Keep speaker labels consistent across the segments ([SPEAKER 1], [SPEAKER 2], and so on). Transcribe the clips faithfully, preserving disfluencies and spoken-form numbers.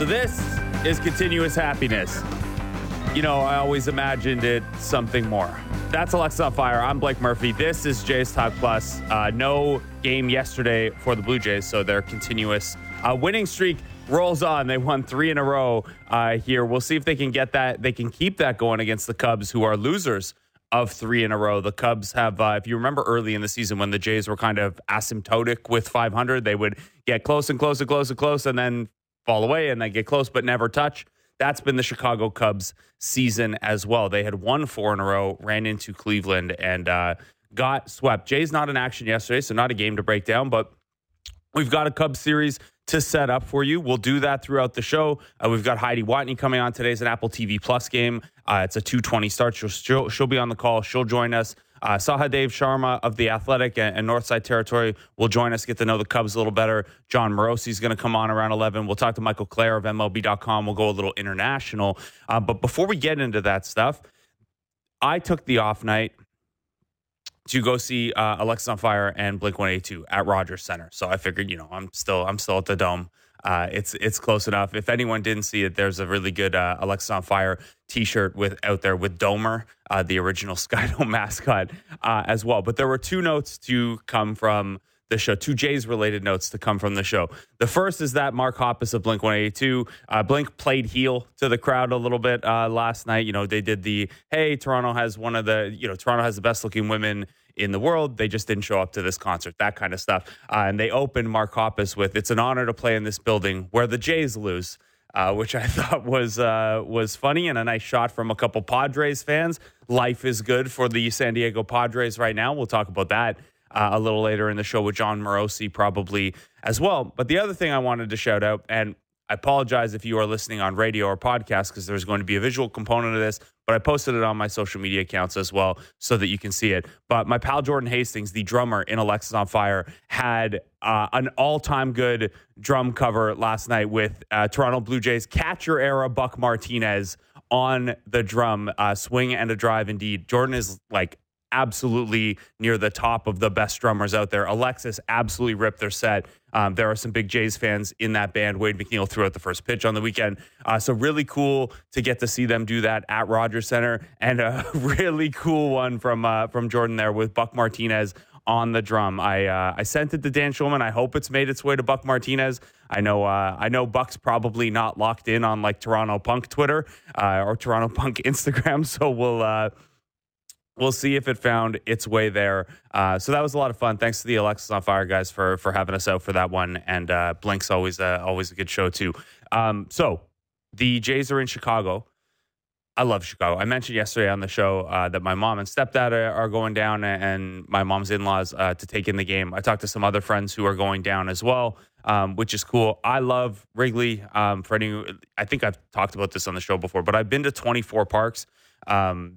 [SPEAKER 1] So this is continuous happiness. You know, I always imagined it something more. That's Alexis on Fire. I'm Blake Murphy. This is Jays Talk Plus. Uh, no game yesterday for the Blue Jays, so their continuous uh, winning streak rolls on. They won three in a row uh, here. We'll see if they can get that. They can keep that going against the Cubs, who are losers of three in a row. The Cubs have, uh, if you remember early in the season when the Jays were kind of asymptotic with five hundred, they would get close and close and close and close and then fall away and then get close but never touch. That's been the Chicago Cubs season as well. They had won four in a row, ran into Cleveland, and uh, got swept. Jays not in action yesterday, so not a game to break down, but we've got a Cubs series to set up for you. We'll do that throughout the show. Uh, we've got Heidi Watney coming on. Today's an Apple T V Plus game. Uh, it's a two twenty start. She'll, she'll, she'll be on the call. She'll join us. Uh, Sahadev Sharma of The Athletic and, and Northside Territory will join us, get to know the Cubs a little better. John Morosi is going to come on around eleven. We'll talk to Michael Clare of M L B dot com. We'll go a little international. Uh, but before we get into that stuff, I took the off night to go see uh, Alexis on Fire and Blink one eighty-two at Rogers Center. So I figured, you know, I'm still I'm still at the Dome. Uh, it's it's close enough. If anyone didn't see it, there's a really good uh, Alexis on Fire T-shirt with out there with Domer, uh, the original Skydome mascot, uh, as well. But there were two notes to come from the show, two Jays related notes to come from the show. The first is that Mark Hoppus of Blink one eighty-two, uh, Blink played heel to the crowd a little bit uh, last night. You know, they did the, hey, Toronto has one of the, you know, Toronto has the best looking women in the world. They just didn't show up to this concert, that kind of stuff. Uh, and they opened Mark Hoppus with, it's an honor to play in this building where the Jays lose, uh, which I thought was uh, was funny and a nice shot from a couple Padres fans. Life is good for the San Diego Padres right now. We'll talk about that uh, a little later in the show with John Morosi probably as well. But the other thing I wanted to shout out, and I apologize if you are listening on radio or podcast because there's going to be a visual component of this, but I posted it on my social media accounts as well so that you can see it. But my pal Jordan Hastings, the drummer in Alexis on Fire, had uh, an all-time good drum cover last night with uh, Toronto Blue Jays catcher era Buck Martinez on the drum. Uh, swing and a drive indeed. Jordan is like absolutely near the top of the best drummers out there. Alexis absolutely ripped their set. Um, there are some big Jays fans in that band. Wade McNeil threw out the first pitch on the weekend. Uh, so really cool to get to see them do that at Rogers Center. And a really cool one from uh, from Jordan there with Buck Martinez on the drum. I uh, I sent it to Dan Schulman. I hope it's made its way to Buck Martinez. I know uh, I know Buck's probably not locked in on like Toronto Punk Twitter uh, or Toronto Punk Instagram. So we'll... Uh, We'll see if it found its way there. Uh, so that was a lot of fun. Thanks to the Alexis on Fire guys for for having us out for that one. And uh, Blink's always uh, always a good show too. Um, so the Jays are in Chicago. I love Chicago. I mentioned yesterday on the show uh, that my mom and stepdad are, are going down, and my mom's in-laws uh, to take in the game. I talked to some other friends who are going down as well, um, which is cool. I love Wrigley. Um, for any, I think I've talked about this on the show before, but I've been to twenty-four parks. Um,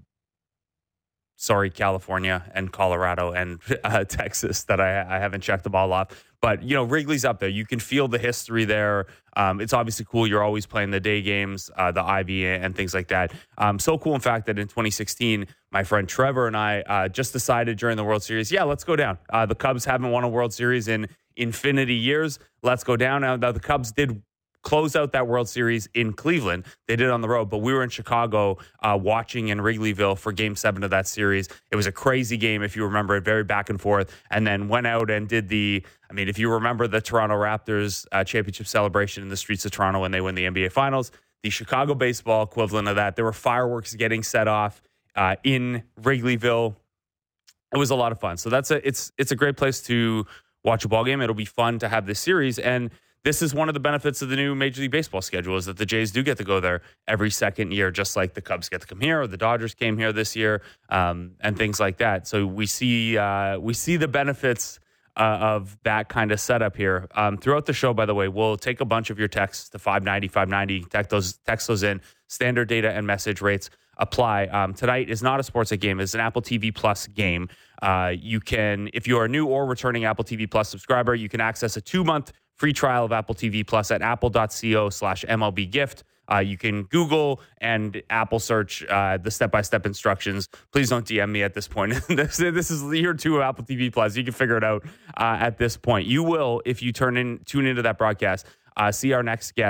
[SPEAKER 1] Sorry, California and Colorado and uh, Texas that I, I haven't checked them all off. But, you know, Wrigley's up there. You can feel the history there. Um, it's obviously cool. You're always playing the day games, uh, the Ivy and things like that. Um, so cool, in fact, that in twenty sixteen, my friend Trevor and I uh, just decided during the World Series, yeah, let's go down. Uh, the Cubs haven't won a World Series in infinity years. Let's go down. Now, the Cubs did close out that World Series in Cleveland. They did it on the road, but we were in Chicago uh, watching in Wrigleyville for game seven of that series. It was a crazy game, if you remember it, very back and forth, and then went out and did the, I mean, if you remember the Toronto Raptors uh, championship celebration in the streets of Toronto when they win the N B A Finals, the Chicago baseball equivalent of that, there were fireworks getting set off uh, in Wrigleyville. It was a lot of fun. So that's a, it's, it's a great place to watch a ball game. It'll be fun to have this series, and this is one of the benefits of the new Major League Baseball schedule is that the Jays do get to go there every second year, just like the Cubs get to come here or the Dodgers came here this year, um, and things like that. So we see uh, we see the benefits uh, of that kind of setup here. Um, throughout the show, by the way, we'll take a bunch of your texts to five ninety, five ninety, text those, text those in. Standard data and message rates apply. Um, tonight is not a Sportsnet game. It's an Apple T V Plus game. Uh, you can, if you are a new or returning Apple T V Plus subscriber, you can access a two-month free trial of Apple T V Plus at apple.co slash MLB gift. Uh, you can Google and Apple search uh, the step-by-step instructions. Please don't D M me at this point. this, this is year two of Apple T V Plus. You can figure it out uh, at this point. You will, if you turn in, tune into that broadcast, uh, see our next guest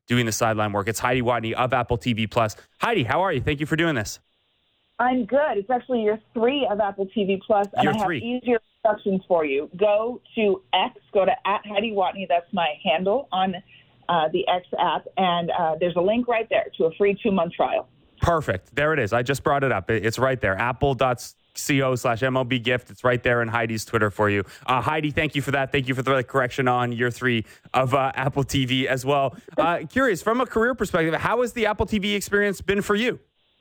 [SPEAKER 1] doing the sideline work. It's Heidi Watney of Apple T V Plus. Heidi, how are you? Thank you for doing this.
[SPEAKER 2] I'm good. It's actually year three of Apple T V Plus, and
[SPEAKER 1] Year
[SPEAKER 2] I have
[SPEAKER 1] three.
[SPEAKER 2] easier instructions for you. Go to X, go to at Heidi Watney. That's my handle on uh, the X app, and uh, there's a link right there to a free two-month trial.
[SPEAKER 1] Perfect. There it is. I just brought it up. It's right there. Apple.co slash MLB gift. It's right there in Heidi's Twitter for you. Uh, Heidi, thank you for that. Thank you for the correction on year three of uh, Apple T V as well. Uh, curious, from a career perspective, how has the Apple T V experience been for you?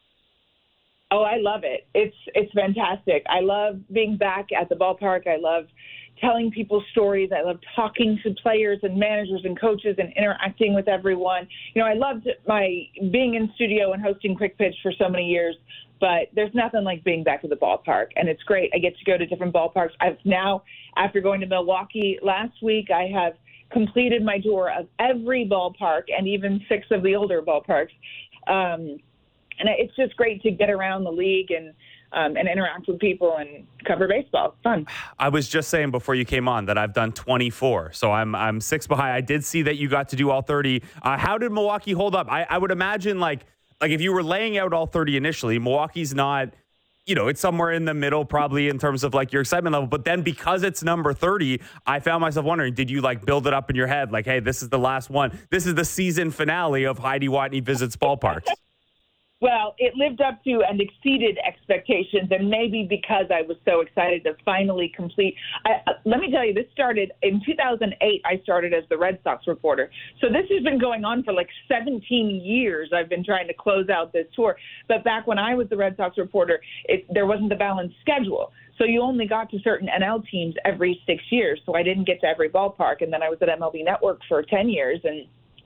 [SPEAKER 2] Oh, I love it. It's it's fantastic. I love being back at the ballpark. I love telling people stories. I love talking to players and managers and coaches and interacting with everyone. You know, I loved my being in studio and hosting Quick Pitch for so many years, but there's nothing like being back at the ballpark, and it's great. I get to go to different ballparks. I've now, after going to Milwaukee last week, I have completed my tour of every ballpark and even six of the older ballparks. Um, And it's just great to get around the league and um, and interact with people and cover baseball. It's fun.
[SPEAKER 1] I was just saying before you came on that I've done twenty-four, so I'm I'm six behind. I did see that you got to do all thirty. Uh, how did Milwaukee hold up? I, I would imagine like like if you were laying out all thirty initially, Milwaukee's not, you know, it's somewhere in the middle probably in terms of like your excitement level. But then because it's number thirty, I found myself wondering, did you like build it up in your head? Like, hey, this is the last one. This is the season finale of Heidi Watney Visits Ballparks.
[SPEAKER 2] Well, it lived up to and exceeded expectations, and maybe because I was so excited to finally complete. I, uh, let me tell you, this started in two thousand eight. I started as the Red Sox reporter. So this has been going on for like seventeen years. I've been trying to close out this tour. But back when I was the Red Sox reporter, it, there wasn't the balanced schedule. So you only got to certain N L teams every six years. So I didn't get to every ballpark. And then I was at M L B Network for ten years, and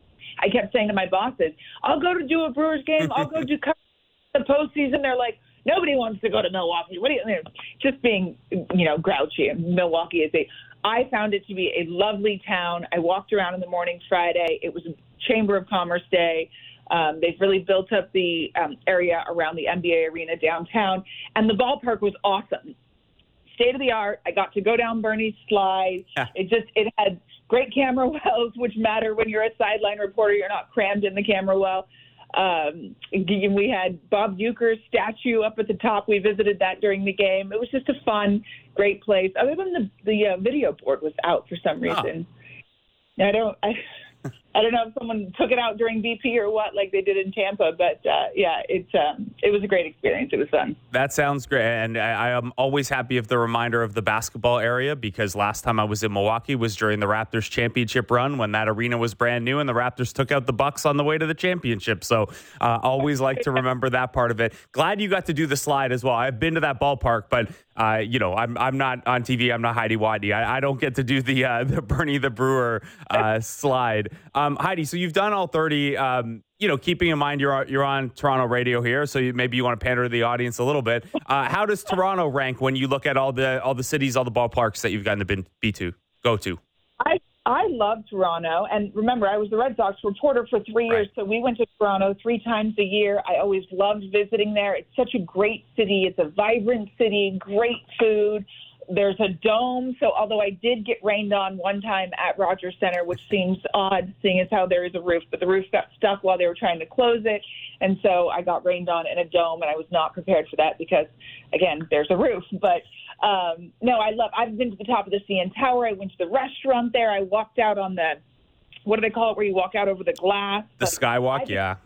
[SPEAKER 2] I kept saying to my bosses, I'll go to do a Brewers game. I'll go do the postseason. They're like, nobody wants to go to Milwaukee. What do you, you know, just being, you know, grouchy. Milwaukee is a, I found it to be a lovely town. I walked around in the morning Friday. It was a Chamber of Commerce day. Um, they've really built up the um, area around the N B A arena downtown. And the ballpark was awesome. State of the art. I got to go down Bernie's slide. Yeah. It just, it had great camera wells, which matter when you're a sideline reporter. You're not crammed in the camera well. Um, we had Bob Uecker's statue up at the top. We visited that during the game. It was just a fun, great place. Other than the the uh, video board was out for some reason. Oh. I don't. I, I don't know if someone took it out during B P or what, like they did in Tampa, but uh, yeah, it's um, it was a great experience. It was fun. That
[SPEAKER 1] sounds great, and I, I am always happy of the reminder of the basketball area, because last time I was in Milwaukee was during the Raptors championship run when that arena was brand new and the Raptors took out the Bucks on the way to the championship. So uh, always like to remember that part of it. Glad you got to do the slide as well. I've been to that ballpark, but uh, you know, I'm I'm not on T V. I'm not Heidi Watney. I, I don't get to do the uh, the Bernie the Brewer uh, slide. Um, Heidi, so you've done all thirty. Um, you know, keeping in mind you're you're on Toronto radio here, so you, maybe you want to pander to the audience a little bit. Uh, how does Toronto rank when you look at all the all the cities, all the ballparks that you've gotten to been, be to go to?
[SPEAKER 2] I I love Toronto, and remember, I was the Red Sox reporter for three years, right. So we went to Toronto three times a year. I always loved visiting there. It's such a great city. It's a vibrant city, great food. There's a dome, so although I did get rained on one time at Rogers Center, which seems odd, seeing as how there is a roof, but the roof got stuck while they were trying to close it, and so I got rained on in a dome, and I was not prepared for that because, again, there's a roof. But um, no, I love. I've been to the top of the C N Tower. I went to the restaurant there. I walked out on the, what do they call it, where you walk out over the glass?
[SPEAKER 1] The but Skywalk, I, yeah.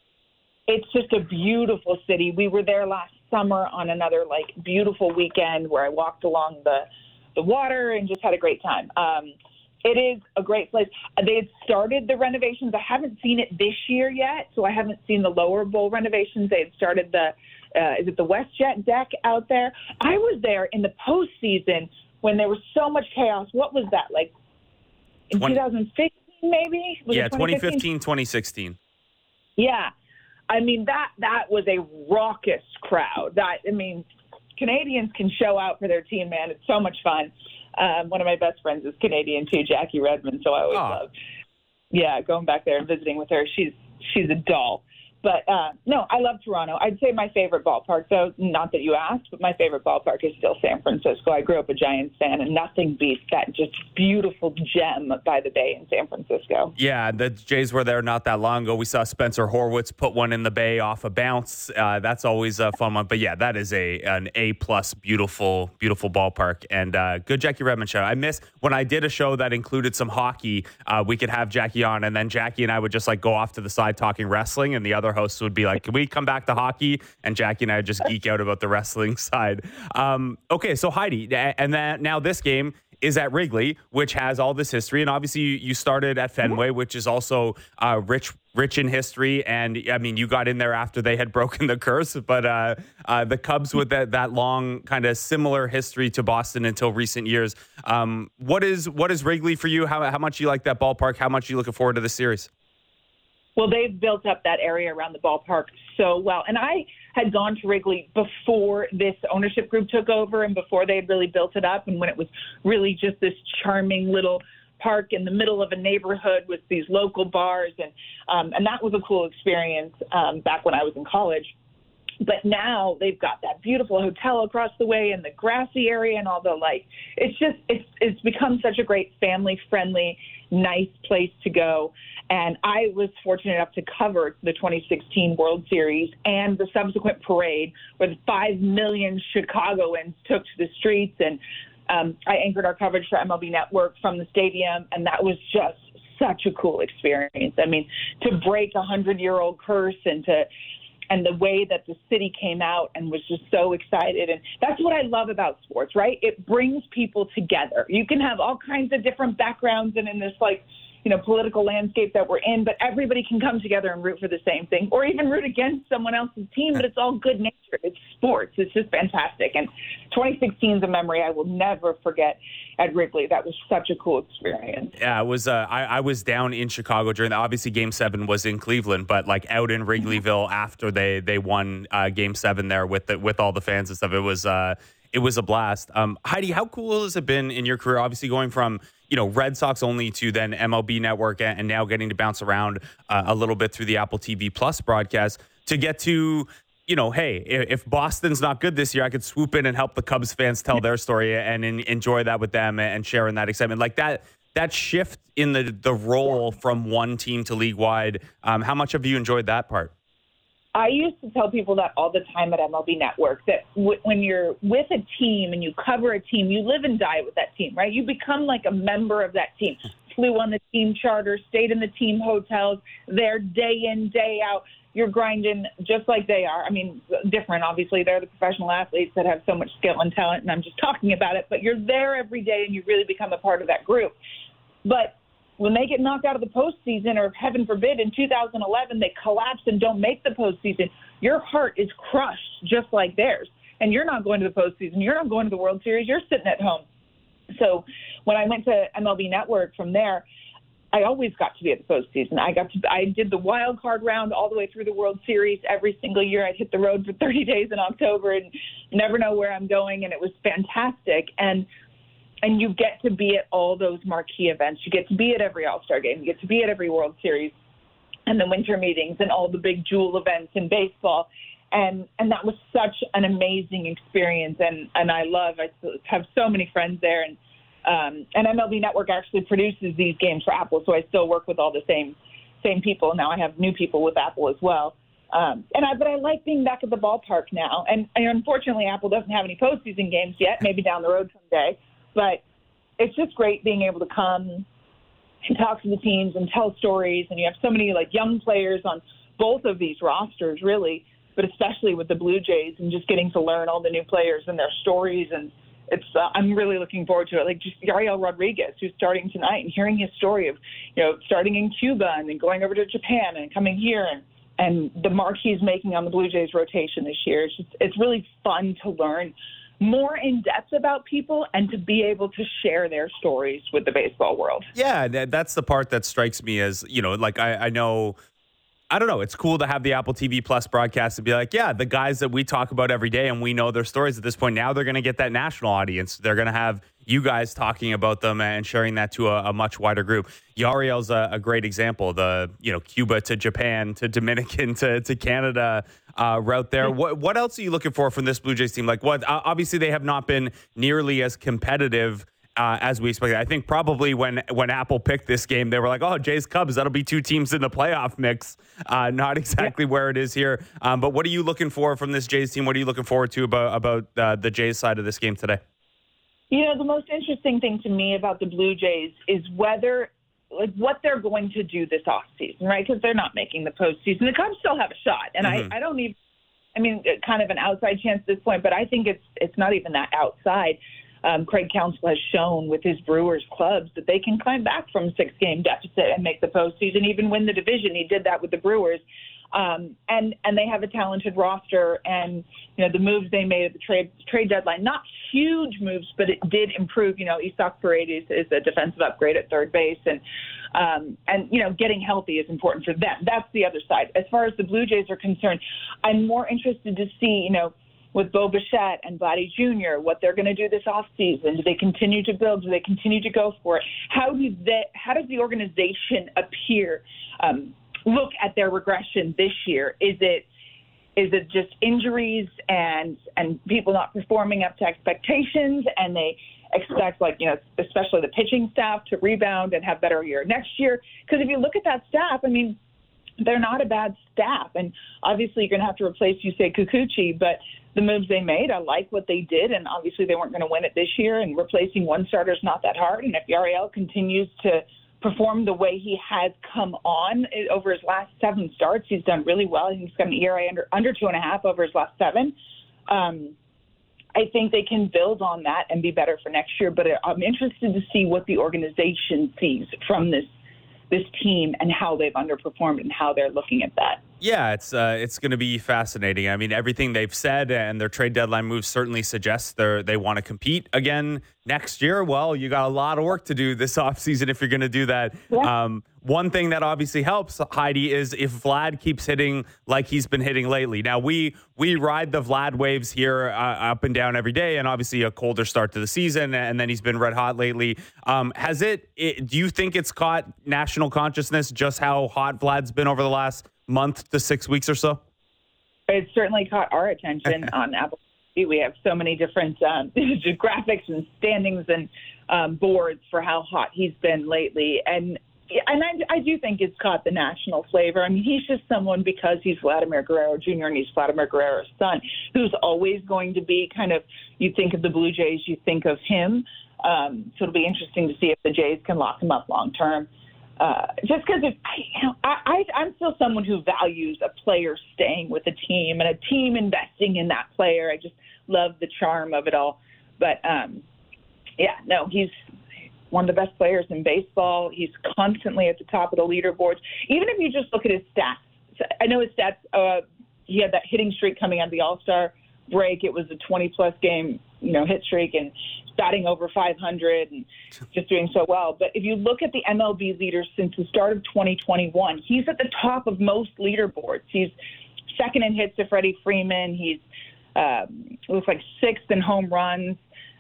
[SPEAKER 2] It's just a beautiful city. We were there last summer on another like beautiful weekend where I walked along the the water and just had a great time. Um, it is a great place. They had started the renovations. I haven't seen it this year yet, so I haven't seen the lower bowl renovations. They had started the uh, is it the WestJet deck out there? I was there in the postseason when there was so much chaos. What was that, like in twenty fifteen maybe? Was
[SPEAKER 1] yeah, twenty fifteen, twenty sixteen.
[SPEAKER 2] Yeah. I mean, that that was a raucous crowd. That I mean, Canadians can show out for their team, man. It's so much fun. Um, one of my best friends is Canadian, too, Jackie Redmond, so I always oh. love, yeah, going back there and visiting with her. She's she's a doll. But uh, no, I love Toronto. I'd say my favorite ballpark, though, not that you asked, but my favorite ballpark is still San Francisco. I grew up a Giants fan, and nothing beats that just beautiful gem by the bay in San Francisco.
[SPEAKER 1] Yeah, the Jays were there not that long ago. We saw Spencer Horwitz put one in the bay off a bounce. Uh, that's always a fun one. But yeah, that is a an A plus beautiful, beautiful ballpark. And uh, good Jackie Redmond show. I miss when I did a show that included some hockey. Uh, we could have Jackie on, and then Jackie and I would just like go off to the side talking wrestling, and the other hosts would be like, can we come back to hockey? And Jackie and I would just geek out about the wrestling side. Um, okay, so Heidi, and then now this game is at Wrigley, which has all this history. And obviously you started at Fenway, which is also uh, rich rich in history. And I mean, you got in there after they had broken the curse, but uh, uh, the Cubs with that, that long kind of similar history to Boston until recent years. Um, what is what is Wrigley for you? How, how much you like that ballpark? How much are you looking forward to the series?
[SPEAKER 2] Well, they've built up that area around the ballpark so well. And I had gone to Wrigley before this ownership group took over and before they had really built it up, and when it was really just this charming little park in the middle of a neighborhood with these local bars. And um, and that was a cool experience um, back when I was in college. But now they've got that beautiful hotel across the way and the grassy area and all the like. It's just it's it's become such a great family-friendly, nice place to go. And I was fortunate enough to cover the twenty sixteen World Series and the subsequent parade where the five million Chicagoans took to the streets. And um, I anchored our coverage for M L B Network from the stadium, and that was just such a cool experience. I mean, to break a hundred-year-old curse and to and the way that the city came out and was just so excited. And that's what I love about sports, right? It brings people together. You can have all kinds of different backgrounds and in this, like, you know, political landscape that we're in, but everybody can come together and root for the same thing or even root against someone else's team, but it's all good natured. It's sports. It's just fantastic. And twenty sixteen is a memory I will never forget at Wrigley. That was such a cool experience.
[SPEAKER 1] Yeah, it was. Uh, I, I was down in Chicago during the, obviously Game Seven was in Cleveland, but like out in Wrigleyville after they they won uh, Game Seven there with the, with all the fans and stuff. It was uh, it was a blast. Um, Heidi, how cool has it been in your career? Obviously going from you know Red Sox only to then M L B Network and now getting to bounce around uh, a little bit through the Apple T V Plus broadcast to get to. You know, hey, if Boston's not good this year, I could swoop in and help the Cubs fans tell their story and in, enjoy that with them and sharing that excitement. Like that that shift in the, the role from one team to league-wide, um, how much have you enjoyed that part?
[SPEAKER 2] I used to tell people that all the time at M L B Network, that w- when you're with a team and you cover a team, you live and die with that team, right? You become like a member of that team. Flew on the team charter, stayed in the team hotels, there day in, day out. You're grinding just like they are. I mean, different, obviously. They're the professional athletes that have so much skill and talent, and I'm just talking about it. But you're there every day, and you really become a part of that group. But when they get knocked out of the postseason, or heaven forbid, in two thousand eleven, they collapse and don't make the postseason, your heart is crushed just like theirs. And you're not going to the postseason. You're not going to the World Series. You're sitting at home. So when I went to M L B Network from there, I always got to be at the postseason. I got to, I did the wild card round all the way through the World Series every single year. I'd hit the road for thirty days in October and never know where I'm going. And it was fantastic. And, and you get to be at all those marquee events. You get to be at every All-Star game. You get to be at every World Series and the winter meetings and all the big jewel events in baseball. And, and that was such an amazing experience. And, and I love, I have so many friends there, and, Um, and M L B Network actually produces these games for Apple, so I still work with all the same same people. Now I have new people with Apple as well. Um, and I, but I like being back at the ballpark now. And, and unfortunately, Apple doesn't have any postseason games yet, maybe down the road someday. But it's just great being able to come and talk to the teams and tell stories. And you have so many like young players on both of these rosters, really, but especially with the Blue Jays, and just getting to learn all the new players and their stories. And It's. Uh, I'm really looking forward to it. Like just Yariel Rodriguez, who's starting tonight, and hearing his story of, you know, starting in Cuba and then going over to Japan and coming here, and, and the mark he's making on the Blue Jays rotation this year. It's just, it's really fun to learn more in depth about people and to be able to share their stories with the baseball world.
[SPEAKER 1] Yeah, that's the part that strikes me as, you know, like I, I know. I don't know. It's cool to have the Apple T V Plus broadcast and be like, yeah, the guys that we talk about every day and we know their stories at this point. Now they're going to get that national audience. They're going to have, you guys talking about them and sharing that to a, a much wider group. Yariel's a, a great example. The you know Cuba to Japan to Dominican to to Canada uh, route there. What what else are you looking for from this Blue Jays team? Like what? Obviously, they have not been nearly as competitive Uh, as we expected. I think probably when when Apple picked this game, they were like, oh, Jays Cubs, that'll be two teams in the playoff mix. Uh, not exactly yeah. where it is here. Um, but what are you looking for from this Jays team? What are you looking forward to about, about uh, the Jays side of this game today?
[SPEAKER 2] You know, the most interesting thing to me about the Blue Jays is whether, like, what they're going to do this offseason, right? Because they're not making the postseason. The Cubs still have a shot. And mm-hmm. I, I don't even, I mean, kind of an outside chance at this point, but I think it's it's not even that outside. Um, Craig Counsell has shown with his Brewers clubs that they can climb back from a six-game deficit and make the postseason, even win the division. He did that with the Brewers. Um, and, and they have a talented roster. And, you know, the moves they made at the trade trade deadline, not huge moves, but it did improve. You know, Isak Paredes is a defensive upgrade at third base. And, um, and you know, getting healthy is important for them. That's the other side. As far as the Blue Jays are concerned, I'm more interested to see, you know, with Bo Bichette and Vladdy Junior, what they're going to do this offseason. Do they continue to build? Do they continue to go for it? How do they, how does the organization appear, um, look at their regression this year? Is it is it just injuries and and people not performing up to expectations, and they expect, like, you know, especially the pitching staff to rebound and have better year next year? Because if you look at that staff, I mean, they're not a bad staff. And obviously you're going to have to replace Yusei Kikuchi, but the moves they made, I like what they did. And obviously they weren't going to win it this year, and replacing one starter is not that hard. And if Yariel continues to perform the way he has come on over his last seven starts, he's done really well. He's got an E R A under, under two and a half over his last seven. Um, I think they can build on that and be better for next year. But I'm interested to see what the organization sees from this this team and how they've underperformed and how they're looking at that.
[SPEAKER 1] Yeah, it's uh, it's going to be fascinating. I mean, everything they've said and their trade deadline moves certainly suggests they they want to compete again next year. Well, you got a lot of work to do this offseason if you're going to do that. Yeah. Um, one thing that obviously helps, Heidi, is if Vlad keeps hitting like he's been hitting lately. Now, we we ride the Vlad waves here uh, up and down every day, and obviously a colder start to the season, and then he's been red hot lately. Um, has it, it, do you think it's caught national consciousness just how hot Vlad's been over the last month to six weeks or so?
[SPEAKER 2] It certainly caught our attention on Apple T V. We have so many different um, graphics and standings and um, boards for how hot he's been lately. And and I, I do think it's caught the national flavor. I mean, he's just someone, because he's Vladimir Guerrero Junior and he's Vladimir Guerrero's son, who's always going to be kind of, you think of the Blue Jays, you think of him. Um, so it'll be interesting to see if the Jays can lock him up long term. Uh, just because you know, I, I, I'm still someone who values a player staying with a team and a team investing in that player. I just love the charm of it all. But, um, yeah, no, he's one of the best players in baseball. He's constantly at the top of the leaderboards. Even if you just look at his stats, I know his stats, uh, he had that hitting streak coming out of the All-Star break. It was a twenty-plus game, you know, hit streak, and batting over five hundred and just doing so well. But if you look at the M L B leaders since the start of twenty twenty-one, he's at the top of most leaderboards. He's second in hits to Freddie Freeman. He's um, looks like sixth in home runs.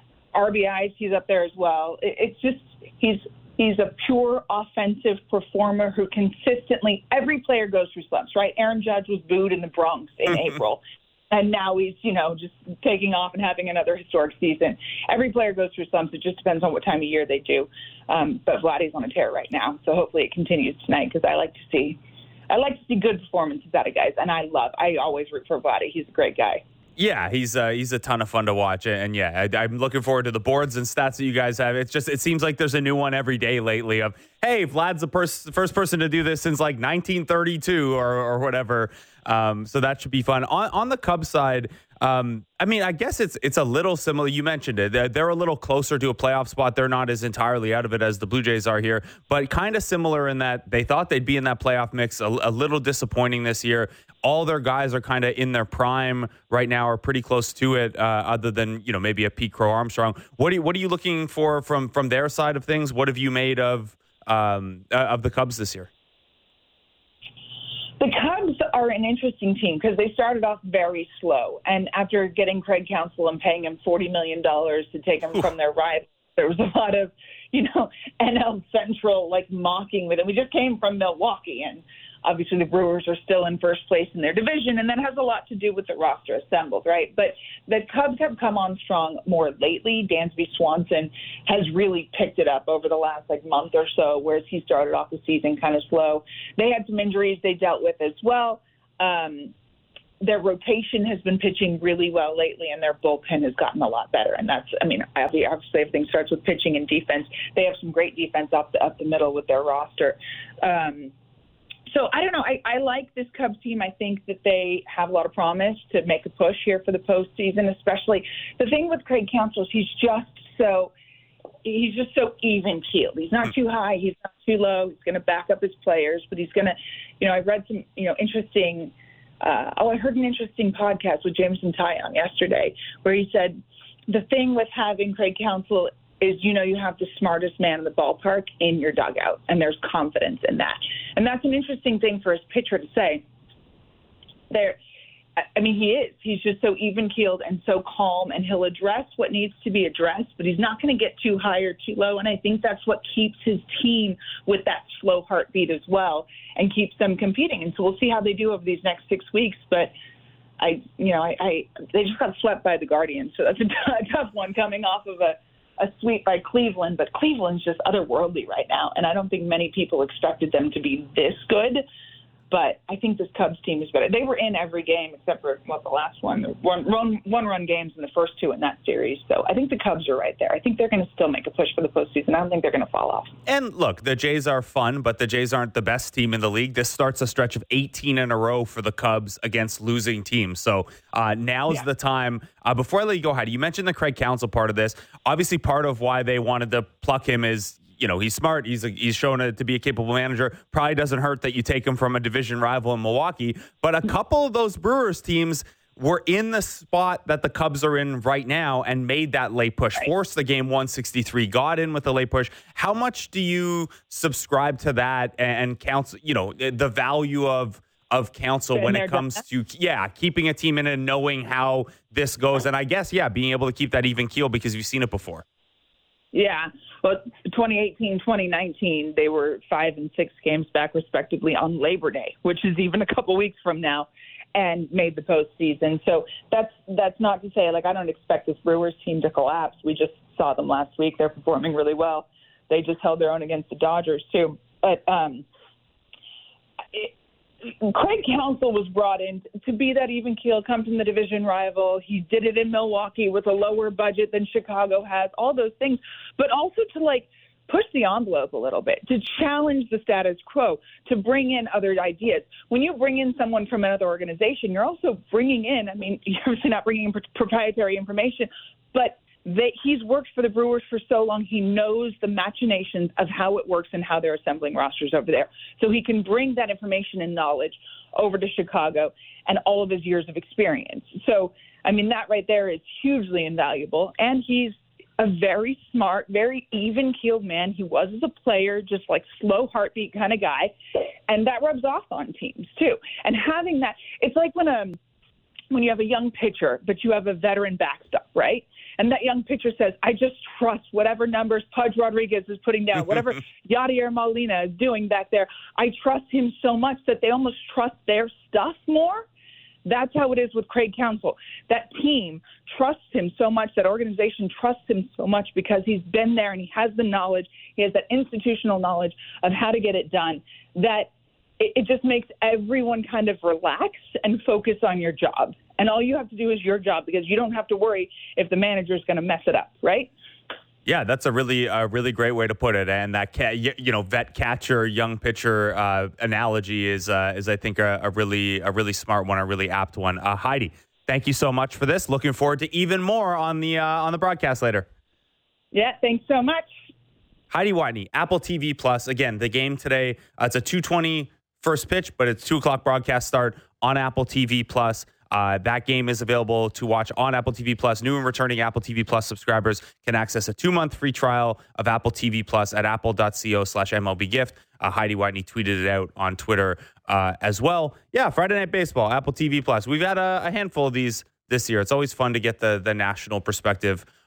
[SPEAKER 2] R B Is, he's up there as well. It, it's just he's he's a pure offensive performer who consistently, every player goes through slumps, right? Aaron Judge was booed in the Bronx in April. And now he's, you know, just taking off and having another historic season. Every player goes through slumps. It just depends on what time of year they do. Um, but Vladdy's on a tear right now, so hopefully it continues tonight, because I like to see, I like to see good performances out of guys, and I love. I always root for Vladdy. He's a great guy.
[SPEAKER 1] Yeah, he's uh, he's a ton of fun to watch, and yeah, I, I'm looking forward to the boards and stats that you guys have. It's just, it seems like there's a new one every day lately of, hey, Vlad's the pers- first person to do this since like nineteen thirty-two or or whatever. Um, so that should be fun. On on the Cubs side, um, I mean, I guess it's it's a little similar. You mentioned it. They're, they're a little closer to a playoff spot. They're not as entirely out of it as the Blue Jays are here, but kind of similar in that they thought they'd be in that playoff mix. A, a little disappointing this year. All their guys are kind of in their prime right now, or pretty close to it, uh, other than, you know, maybe a Pete Crow Armstrong. What do you, what are you looking for from from their side of things? What have you made of um, uh, of the Cubs this year?
[SPEAKER 2] The Cubs are an interesting team because they started off very slow. And after getting Craig Counsell and paying him forty million dollars to take him from their rival There was a lot of, you know, N L Central like mocking with it. We just came from Milwaukee, and obviously the Brewers are still in first place in their division, and that has a lot to do with the roster assembled, right? But the Cubs have come on strong more lately. Dansby Swanson has really picked it up over the last like month or so, whereas he started off the season kind of slow. They had some injuries they dealt with as well. Um, their rotation has been pitching really well lately, and their bullpen has gotten a lot better. And that's, I mean, obviously everything starts with pitching and defense. They have some great defense up the, up the middle with their roster. Um, So I don't know. I, I like this Cubs team. I think that they have a lot of promise to make a push here for the postseason, especially. The thing with Craig Counsell is he's just so he's just so even keeled. He's not too high. He's not too low. He's going to back up his players, but he's going to, you know, I read some, you know, interesting. Uh, oh, I heard an interesting podcast with Jameson Taillon yesterday where he said the thing with having Craig Counsell is, you know, you have the smartest man in the ballpark in your dugout, and there's confidence in that. And that's an interesting thing for his pitcher to say. There, I mean, he is. He's just so even-keeled and so calm, and he'll address what needs to be addressed, but he's not going to get too high or too low, and I think that's what keeps his team with that slow heartbeat as well and keeps them competing. And so we'll see how they do over these next six weeks, but I, you know, I, I they just got swept by the Guardians, so that's a t- tough one coming off of a a sweep by Cleveland, but Cleveland's just otherworldly right now, and I don't think many people expected them to be this good. But I think this Cubs team is better. They were in every game except for what the last one, one run, one run games in the first two in that series. So I think the Cubs are right there. I think they're going to still make a push for the postseason. I don't think they're going to fall off.
[SPEAKER 1] And look, the Jays are fun, but the Jays aren't the best team in the league. This starts a stretch of eighteen in a row for the Cubs against losing teams. So uh, now's
[SPEAKER 2] yeah.
[SPEAKER 1] the time. Uh, before I let you go, Heidi, you mentioned the Craig Counsell part of this. Obviously, part of why they wanted to pluck him is, you know, he's smart. He's a, he's shown a, to be a capable manager. Probably doesn't hurt that you take him from a division rival in Milwaukee. But a couple of those Brewers teams were in the spot that the Cubs are in right now and made that late push,
[SPEAKER 2] right.
[SPEAKER 1] forced the game one sixty-three, got in with the late push. How much do you subscribe to that and Counsell, you know, the value of of Counsell when it comes to, yeah, keeping a team in and knowing how this goes? And I guess, yeah, being able to keep that even keel because you've seen it before.
[SPEAKER 2] Yeah. Well, twenty eighteen, twenty nineteen, they were five and six games back, respectively, on Labor Day, which is even a couple weeks from now, and made the postseason. So that's that's not to say, like, I don't expect this Brewers team to collapse. We just saw them last week. They're performing really well. They just held their own against the Dodgers, too. But um, it, Craig Counsell was brought in to be that even keel, come from the division rival. He did it in Milwaukee with a lower budget than Chicago has, all those things, but also to like push the envelope a little bit, to challenge the status quo, to bring in other ideas. When you bring in someone from another organization, you're also bringing in, I mean, you're obviously not bringing in proprietary information, but They, he's worked for the Brewers for so long, he knows the machinations of how it works and how they're assembling rosters over there. So he can bring that information and knowledge over to Chicago and all of his years of experience. So, I mean, that right there is hugely invaluable. And he's a very smart, very even-keeled man. He was as a player, just like slow heartbeat kind of guy. And that rubs off on teams, too. And having that, it's like when a when you have a young pitcher, but you have a veteran backstop, right? And that young pitcher says, I just trust whatever numbers Pudge Rodriguez is putting down, whatever Yadier Molina is doing back there. I trust him so much that they almost trust their stuff more. That's how it is with Craig Counsell. That team trusts him so much, that organization trusts him so much because he's been there and he has the knowledge, he has that institutional knowledge of how to get it done, that it, it just makes everyone kind of relax and focus on your job. And all you have to do is your job because you don't have to worry if the manager is going to mess it up, right?
[SPEAKER 1] Yeah, that's a really, uh, really great way to put it. And that, ca- you know, vet catcher, young pitcher uh, analogy is, uh, is I think, a, a really, a really smart one, a really apt one. Uh, Heidi, thank you so much for this. Looking forward to even more on the uh, on the broadcast later.
[SPEAKER 2] Yeah, thanks so much.
[SPEAKER 1] Heidi Whitney, Apple T V Plus. Again, the game today, uh, it's a two twenty first pitch, but it's two o'clock broadcast start on Apple T V Plus. Uh, that game is available to watch on Apple T V Plus. New and returning Apple T V Plus subscribers can access a two-month free trial of Apple T V Plus at apple.co slash MLB gift. Uh, Heidi Whitney tweeted it out on Twitter uh, as well. Yeah, Friday Night Baseball, Apple T V Plus. We've had a, a handful of these this year. It's always fun to get the the national perspective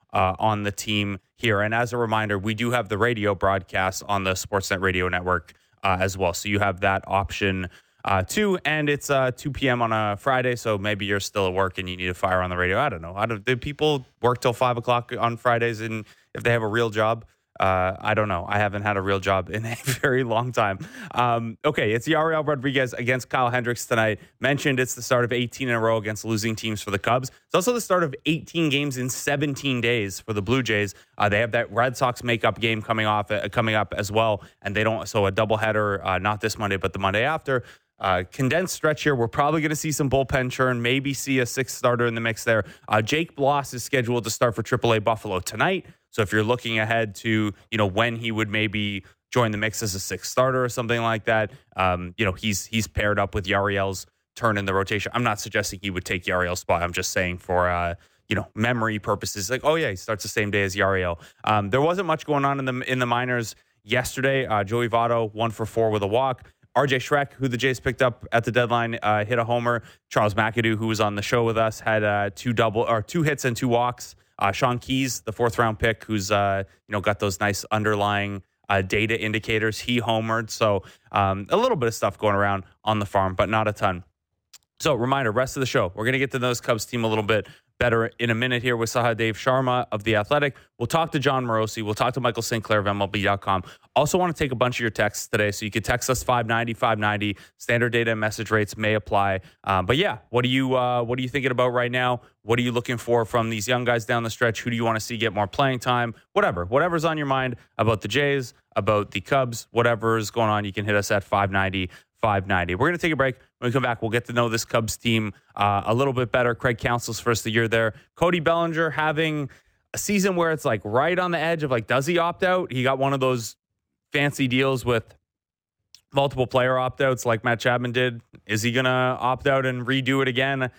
[SPEAKER 1] uh, on the team here. And as a reminder, we do have the radio broadcast on the Sportsnet Radio Network uh, as well. So you have that option uh, too. And it's uh, two p.m. on a Friday, so maybe you're still at work and you need to fire on the radio. I don't know. I don't, do people work till five o'clock on Fridays and if they have a real job? Uh, I don't know. I haven't had a real job in a very long time. Um, okay, it's Yariel Rodriguez against Kyle Hendricks tonight. Mentioned it's the start of eighteen in a row against losing teams for the Cubs. It's also the start of eighteen games in seventeen days for the Blue Jays. Uh, they have that Red Sox makeup game coming off uh, coming up as well, and they don't. So a doubleheader, uh, not this Monday, but the Monday after. Uh, condensed stretch here. We're probably going to see some bullpen churn, maybe see a sixth starter in the mix there. Uh, Jake Bloss is scheduled to start for triple A Buffalo tonight. So if you're looking ahead to, you know, when he would maybe join the mix as a sixth starter or something like that, um, you know, he's he's paired up with Yariel's turn in the rotation. I'm not suggesting he would take Yariel's spot. I'm just saying for, uh, you know, memory purposes, like, oh yeah, he starts the same day as Yariel. Um, there wasn't much going on in the in the minors yesterday. Uh, Joey Votto, one for four with a walk. R J Schreck, who the Jays picked up at the deadline, uh, hit a homer. Charles McAdoo, who was on the show with us, had uh, two double or two hits and two walks. Uh, Sean Keys, the fourth round pick, who's uh, you know got those nice underlying uh, data indicators, he homered. So um, a little bit of stuff going around on the farm, but not a ton. So reminder, rest of the show, we're going to get to know this Cubs team a little bit better in a minute here with Sahadev Sharma of The Athletic. We'll talk to John Morosi. We'll talk to Michael Saint Clair of M L B dot com. Also want to take a bunch of your texts today, so you can text us five ninety, five ninety. Standard data and message rates may apply. Um, but yeah, what are you uh, what are you thinking about right now? What are you looking for from these young guys down the stretch? Who do you want to see get more playing time? Whatever. Whatever's on your mind about the Jays, about the Cubs, whatever's going on, you can hit us at five ninety, five ninety. We're going to take a break. When we come back, we'll get to know this Cubs team uh, a little bit better. Craig Counsell's first the year there. Cody Bellinger having a season where it's like right on the edge of like, does he opt out? He got one of those fancy deals with multiple player opt-outs like Matt Chapman did. Is he going to opt out and redo it again?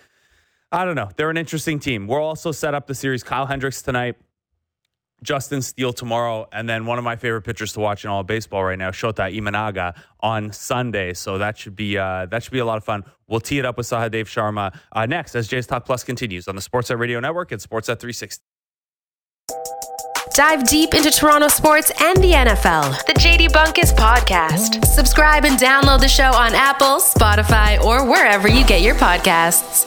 [SPEAKER 1] I don't know. They're an interesting team. We'll also set up the series. Kyle Hendricks tonight, Justin Steele tomorrow, and then one of my favorite pitchers to watch in all of baseball right now, Shota Imanaga, on Sunday. So that should be uh, that should be a lot of fun. We'll tee it up with Sahadev Sharma uh, next as Jays Talk Plus continues on the Sportsnet Radio Network and Sportsnet three sixty.
[SPEAKER 3] Dive deep into Toronto sports and the N F L. The J D Bunkus Podcast. Subscribe and download the show on Apple, Spotify, or wherever you get your podcasts.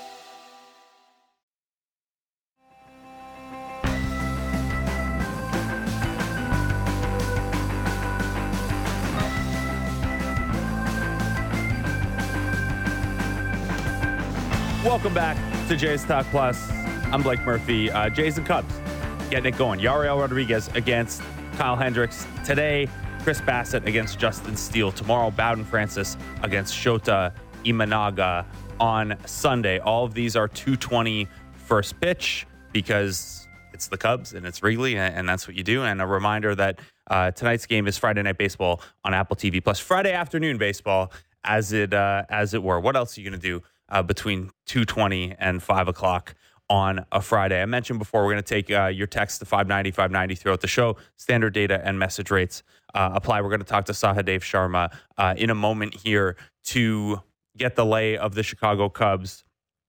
[SPEAKER 1] Welcome back to Jays Talk Plus. I'm Blake Murphy. Uh, Jays and Cubs getting it going. Yariel Rodriguez against Kyle Hendricks today. Chris Bassett against Justin Steele tomorrow. Bowden Francis against Shota Imanaga on Sunday. All of these are two twenty first pitch because it's the Cubs and it's Wrigley, and that's what you do. And a reminder that uh, tonight's game is Friday Night Baseball on Apple T V Plus. Friday afternoon baseball, as it uh, as it were. What else are you going to do uh, between two twenty and five o'clock on a Friday? I mentioned before, we're going to take uh, your text to five ninety, five ninety throughout the show. Standard data and message rates uh, apply. We're going to talk to Sahadev Sharma uh, in a moment here to get the lay of the Chicago Cubs.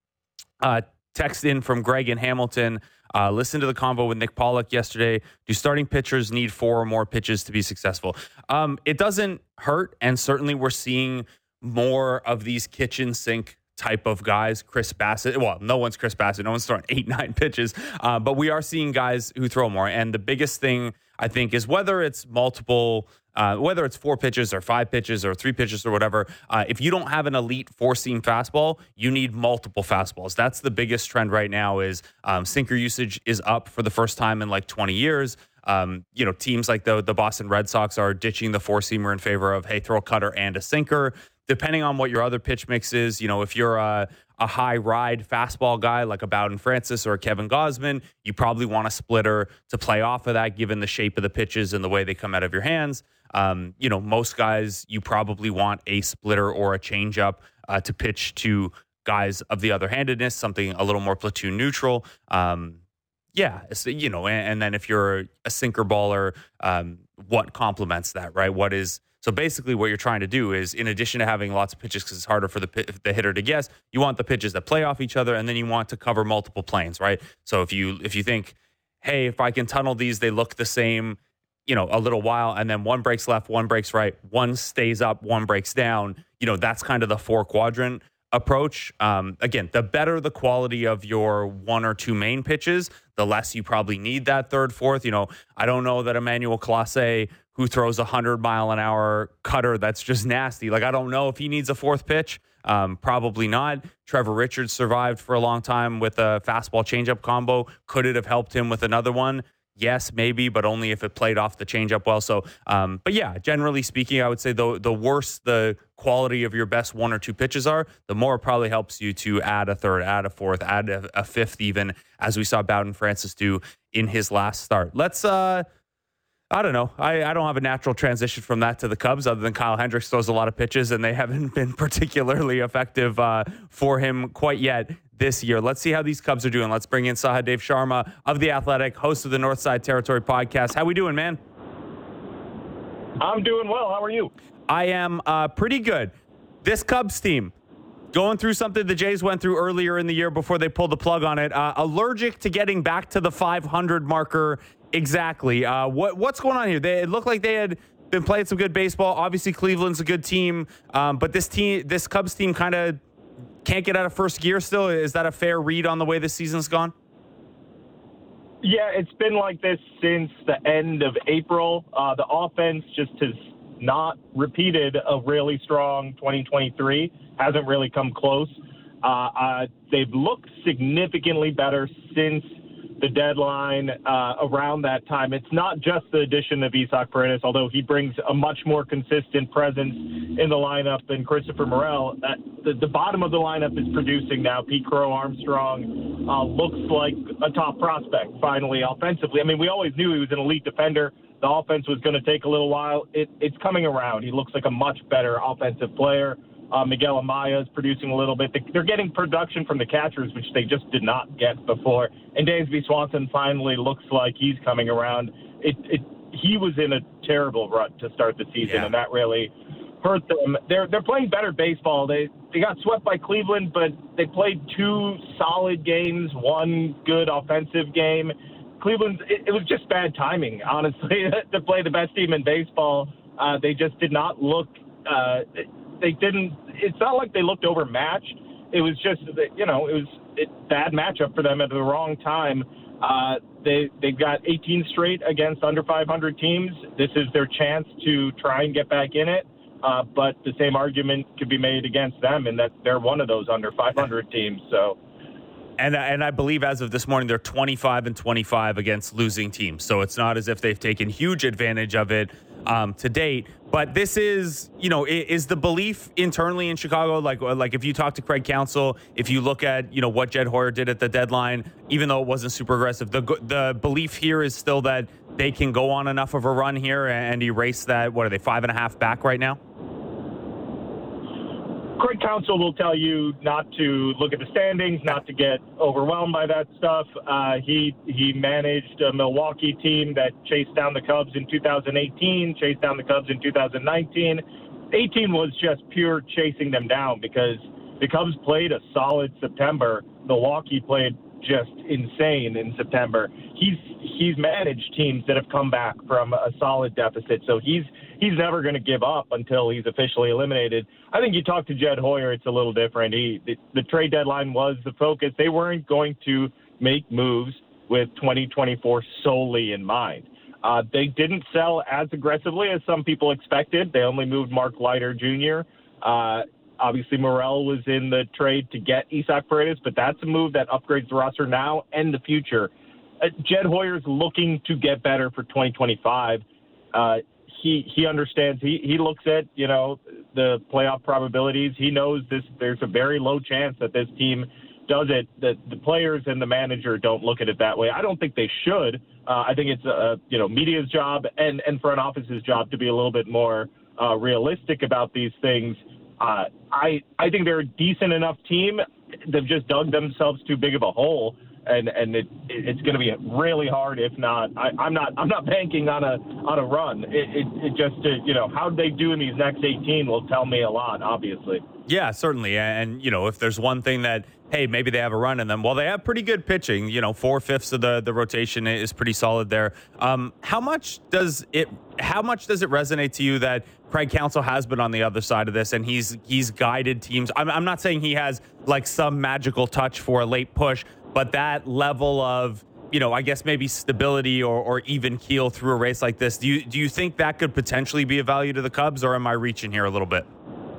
[SPEAKER 1] Uh, text in from Greg in Hamilton. Uh, listen to the convo with Nick Pollock yesterday. Do starting pitchers need four or more pitches to be successful? Um, it doesn't hurt, and certainly we're seeing more of these kitchen sink type of guys. Chris Bassett, well, no one's Chris Bassett. No one's throwing eight, nine pitches. Uh, but we are seeing guys who throw more. And the biggest thing, I think, is whether it's multiple, uh, whether it's four pitches or five pitches or three pitches or whatever, uh, if you don't have an elite four-seam fastball, you need multiple fastballs. That's the biggest trend right now is um, sinker usage is up for the first time in like twenty years. Um, you know, teams like the, the Boston Red Sox are ditching the four-seamer in favor of, hey, throw a cutter and a sinker. Depending on what your other pitch mix is, you know, if you're a, a high ride fastball guy like a Bowden Francis or a Kevin Gausman, you probably want a splitter to play off of that, given the shape of the pitches and the way they come out of your hands. Um, you know, most guys, you probably want a splitter or a changeup uh, to pitch to guys of the other handedness, something a little more platoon neutral. Um, yeah, you know, and, and then if you're a sinker baller, um, what complements that, right? What is So basically what you're trying to do is, in addition to having lots of pitches because it's harder for the the hitter to guess, you want the pitches that play off each other, and then you want to cover multiple planes, right? So if you if you think, hey, if I can tunnel these, they look the same, you know, a little while, and then one breaks left, one breaks right, one stays up, one breaks down. You know, that's kind of the four quadrant approach. Um, again, the better the quality of your one or two main pitches, the less you probably need that third, fourth. You know, I don't know that Emmanuel Clase, who throws a hundred mile an hour cutter that's just nasty, like I don't know if he needs a fourth pitch. Um, probably not. Trevor Richards survived for a long time with a fastball changeup combo. Could it have helped him with another one? Yes, maybe, but only if it played off the changeup well. So, um, but yeah, generally speaking, I would say the the worse the quality of your best one or two pitches are, the more it probably helps you to add a third, add a fourth, add a, a fifth, even as we saw Bowden Francis do in his last start. Let's. Uh, I don't know. I, I don't have a natural transition from that to the Cubs, other than Kyle Hendricks throws a lot of pitches, and they haven't been particularly effective uh, for him quite yet this year. Let's see how these Cubs are doing. Let's bring in Sahadev Sharma of The Athletic, host of the Northside Territory podcast. How we doing, man?
[SPEAKER 4] I'm doing well. How are you?
[SPEAKER 1] I am uh, pretty good. This Cubs team, going through something the Jays went through earlier in the year before they pulled the plug on it. Uh, allergic to getting back to the five hundred marker. Exactly. Uh, what what's going on here? They, it looked like they had been playing some good baseball. Obviously, Cleveland's a good team, um, but this team, this Cubs team, kind of can't get out of first gear still. Is that a fair read on the way this season's gone?
[SPEAKER 4] Yeah, it's been like this since the end of April. Uh, the offense just has not repeated a really strong twenty twenty-three. Hasn't really come close. Uh, uh, they've looked significantly better since the deadline uh, around that time. It's not just the addition of Isaac Paredes, although he brings a much more consistent presence in the lineup than Christopher Morel. Uh, the, the bottom of the lineup is producing now. Pete Crow Armstrong uh, looks like a top prospect, finally, offensively. I mean, we always knew he was an elite defender. The offense was going to take a little while. It, it's coming around. He looks like a much better offensive player. Uh, Miguel Amaya is producing a little bit. They're getting production from the catchers, which they just did not get before. And Dansby Swanson finally looks like he's coming around. It, it, he was in a terrible rut to start the season, yeah. and that really hurt them. They're they're playing better baseball. They they got swept by Cleveland, but they played two solid games, one good offensive game. Cleveland, it, it was just bad timing, honestly, to play the best team in baseball. Uh, they just did not look. Uh, They didn't. It's not like they looked overmatched. It was just, you know, it was a bad matchup for them at the wrong time. Uh, they they've got eighteen straight against under five hundred teams. This is their chance to try and get back in it. Uh, but the same argument could be made against them, in that they're one of those under five hundred teams. So.
[SPEAKER 1] And and I believe as of this morning, they're twenty-five and twenty-five against losing teams. So it's not as if they've taken huge advantage of it um, to date. But this is, you know, is the belief internally in Chicago, like like if you talk to Craig Counsell, if you look at, you know, what Jed Hoyer did at the deadline, even though it wasn't super aggressive, the the belief here is still that they can go on enough of a run here and erase that. What are they, five and a half back right now?
[SPEAKER 4] Craig Counsell will tell you not to look at the standings, not to get overwhelmed by that stuff. Uh, he he managed a Milwaukee team that chased down the Cubs in two thousand eighteen, chased down the Cubs in two thousand nineteen. eighteen was just pure chasing them down because the Cubs played a solid September. Milwaukee played just insane in September. He's he's managed teams that have come back from a solid deficit, so he's he's never going to give up until he's officially eliminated. I think you talk to Jed Hoyer, it's a little different. He the, the trade deadline was the focus. They weren't going to make moves with twenty twenty-four solely in mind. Uh, they didn't sell as aggressively as some people expected. They only moved Mark Leiter Junior Uh, Obviously, Morel was in the trade to get Isaac Paredes, but that's a move that upgrades the roster now and the future. Uh, Jed Hoyer's looking to get better for twenty twenty-five. Uh, he he understands. He he looks at, you know, the playoff probabilities. He knows this. There's a very low chance that this team does it. That the players and the manager don't look at it that way. I don't think they should. Uh, I think it's a you know media's job and and front office's job to be a little bit more uh, realistic about these things. Uh, I I think they're a decent enough team. They've just dug themselves too big of a hole. and and it, it's going to be really hard. If not, I, I'm not I'm not banking on a on a run. It, it, it just uh, you know how they do in these next eighteen will tell me a lot, obviously.
[SPEAKER 1] Yeah, certainly. And, you know, if there's one thing that, hey, maybe they have a run in them, well, they have pretty good pitching. You know, four-fifths of the, the rotation is pretty solid there. Um, how much does it how much does it resonate to you that Craig Counsell has been on the other side of this and he's he's guided teams? I'm, I'm not saying he has, like, some magical touch for a late push, but that level of, you know, I guess maybe stability or, or even keel through a race like this, do you do you think that could potentially be a value to the Cubs, or am I reaching here a little bit?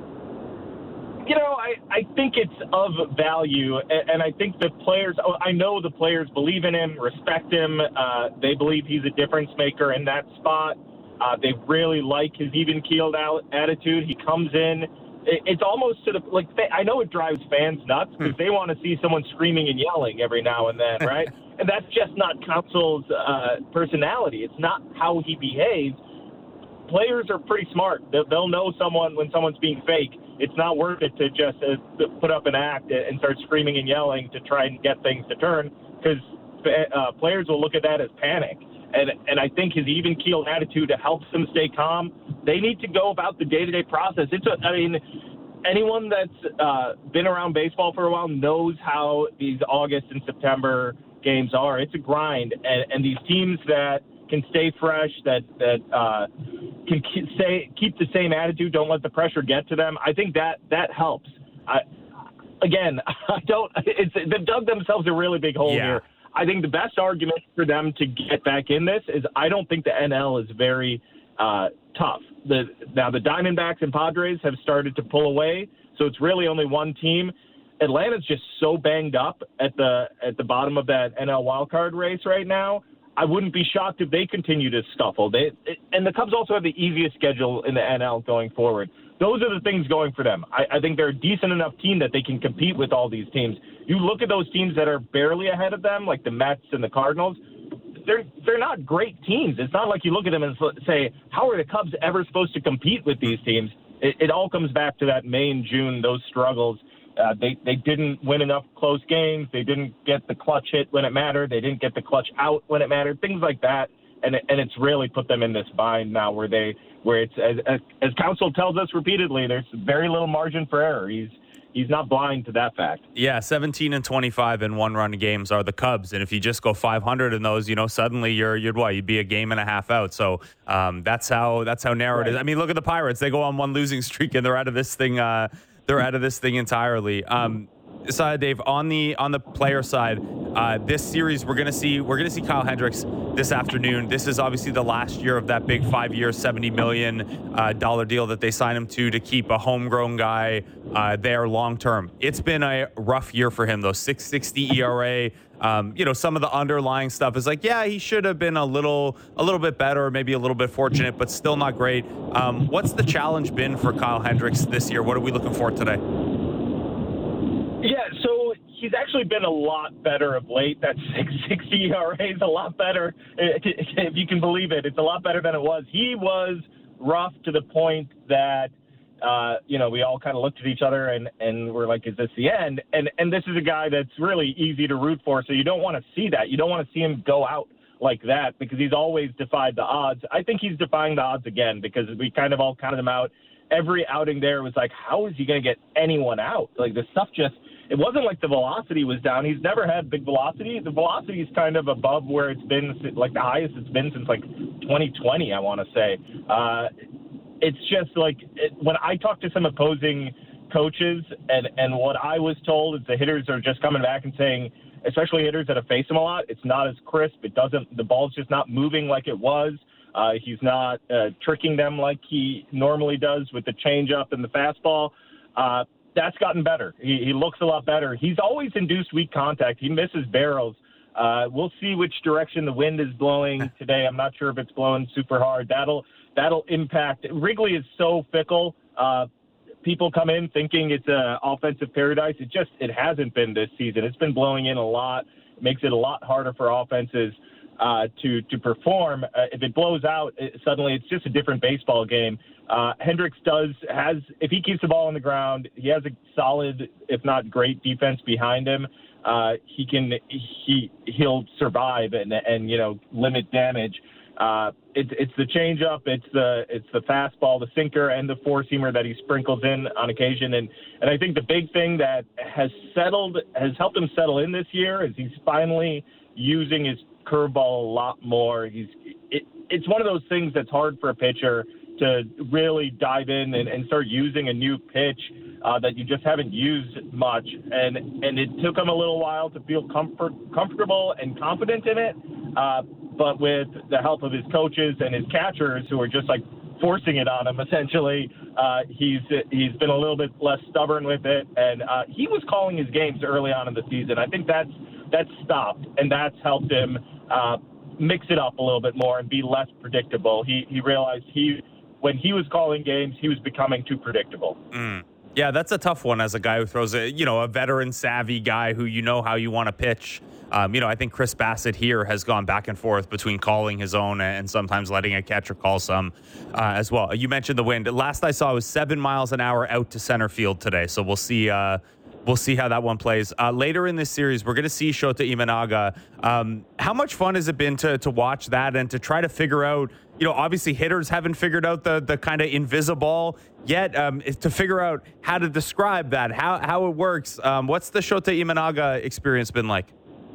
[SPEAKER 4] You know, I, I think it's of value, and, and I think the players, I know the players believe in him, respect him. Uh, they believe he's a difference maker in that spot. Uh, they really like his even-keeled attitude. He comes in. It, it's almost to the, like, I know it drives fans nuts because they want to see someone screaming and yelling every now and then, right? And that's just not Counsell's uh, personality. It's not how he behaves. Players are pretty smart. They'll, they'll know someone when someone's being fake. It's not worth it to just uh, put up an act and start screaming and yelling to try and get things to turn, because uh, players will look at that as panic. And and I think his even-keeled attitude helps them stay calm. They need to go about the day-to-day process. It's a, I mean, anyone that's uh, been around baseball for a while knows how these August and September games are. It's a grind, and, and these teams that can stay fresh, that that uh, can say keep the same attitude, don't let the pressure get to them. I think that that helps. I, again, I don't. It's they've dug themselves a really big hole
[SPEAKER 1] yeah.
[SPEAKER 4] here. I think the best argument for them to get back in this is I don't think the N L is very uh, tough. The now the Diamondbacks and Padres have started to pull away, so it's really only one team. Atlanta's just so banged up at the at the bottom of that N L wildcard race right now. I wouldn't be shocked if they continue to scuffle. They it, and the Cubs also have the easiest schedule in the N L going forward. Those are the things going for them. I, I think they're a decent enough team that they can compete with all these teams. You look at those teams that are barely ahead of them, like the Mets and the Cardinals. They're they're not great teams. It's not like you look at them and say, how are the Cubs ever supposed to compete with these teams? It, it all comes back to that May and June, those struggles. Uh, they, they didn't win enough close games. They didn't get the clutch hit when it mattered. They didn't get the clutch out when it mattered, things like that. And it, and it's really put them in this bind now where they where it's, as, as, as Counsell tells us repeatedly, there's very little margin for error. He's He's not blind to that fact.
[SPEAKER 1] Yeah, seventeen and twenty-five in one-run games are the Cubs, and if you just go five hundred in those, you know, suddenly you're you'd what? You'd be a game and a half out. So um, that's how that's how narrow right. it is. I mean, look at the Pirates; they go on one losing streak and they're out of this thing. Uh, they're out of this thing entirely. Um, so, Dave, on the on the player side, uh, this series we're gonna see we're gonna see Kyle Hendricks this afternoon. This is obviously the last year of that big five-year, seventy million dollar uh, deal that they signed him to to keep a homegrown guy uh, there long term. It's been a rough year for him, though. six sixty E R A. Um, you know, some of the underlying stuff is like, yeah, he should have been a little a little bit better, or maybe a little bit fortunate, but still not great. Um, what's the challenge been for Kyle Hendricks this year? What are we looking for today?
[SPEAKER 4] Yeah, so he's actually been a lot better of late. That six sixty E R A is a lot better, if you can believe it. It's a lot better than it was. He was rough to the point that, uh, you know, we all kind of looked at each other and, and we're like, is this the end? And and this is a guy that's really easy to root for, so you don't want to see that. You don't want to see him go out like that because he's always defied the odds. I think he's defying the odds again because we kind of all counted him out. Every outing there was like, how is he going to get anyone out? Like, the stuff just – it wasn't like the velocity was down. He's never had big velocity. The velocity is kind of above where it's been, like the highest it's been since like twenty twenty, I want to say. Uh, it's just like it, when I talk to some opposing coaches and, and what I was told is the hitters are just coming back and saying, especially hitters that have faced him a lot, it's not as crisp. It doesn't, the ball's just not moving like it was. Uh, he's not uh, tricking them like he normally does with the changeup and the fastball. Uh, That's gotten better. He, he looks a lot better. He's always induced weak contact. He misses barrels. Uh, we'll see which direction the wind is blowing today. I'm not sure if it's blowing super hard. That'll that'll impact. Wrigley is so fickle. Uh, people come in thinking it's an offensive paradise. It just it hasn't been this season. It's been blowing in a lot. It makes it a lot harder for offenses. uh, to to perform. Uh, if it blows out, it, suddenly it's just a different baseball game. Uh, Hendricks does has if he keeps the ball on the ground, he has a solid, if not great, defense behind him. Uh, he can he he'll survive and and you know limit damage. Uh, it's it's the changeup, it's the it's the fastball, the sinker, and the four seamer that he sprinkles in on occasion. And and I think the big thing that has settled has helped him settle in this year is he's finally using his curveball a lot more. He's it, it's one of those things that's hard for a pitcher to really dive in and, and start using a new pitch uh, that you just haven't used much. And and it took him a little while to feel comfort, comfortable and confident in it. Uh, but with the help of his coaches and his catchers who are just like forcing it on him, essentially, uh, he's he's been a little bit less stubborn with it. And uh, he was calling his games early on in the season. I think that's, that's stopped, and that's helped him uh, mix it up a little bit more and be less predictable. He, he realized he when he was calling games, he was becoming too predictable.
[SPEAKER 1] Mm. Yeah, that's a tough one as a guy who throws a, you know, a veteran savvy guy who you know how you want to pitch. Um, you know, I think Chris Bassett here has gone back and forth between calling his own and sometimes letting a catcher call some uh, as well. You mentioned the wind. Last I saw it was seven miles an hour out to center field today. So we'll see. Uh, We'll see how that one plays. Uh, later in this series, we're going to see Shota Imanaga. Um, how much fun has it been to to watch that and to try to figure out, you know, obviously hitters haven't figured out the the kind of invisible yet, um, to figure out how to describe that, how, how it works. Um, what's the Shota Imanaga experience been like?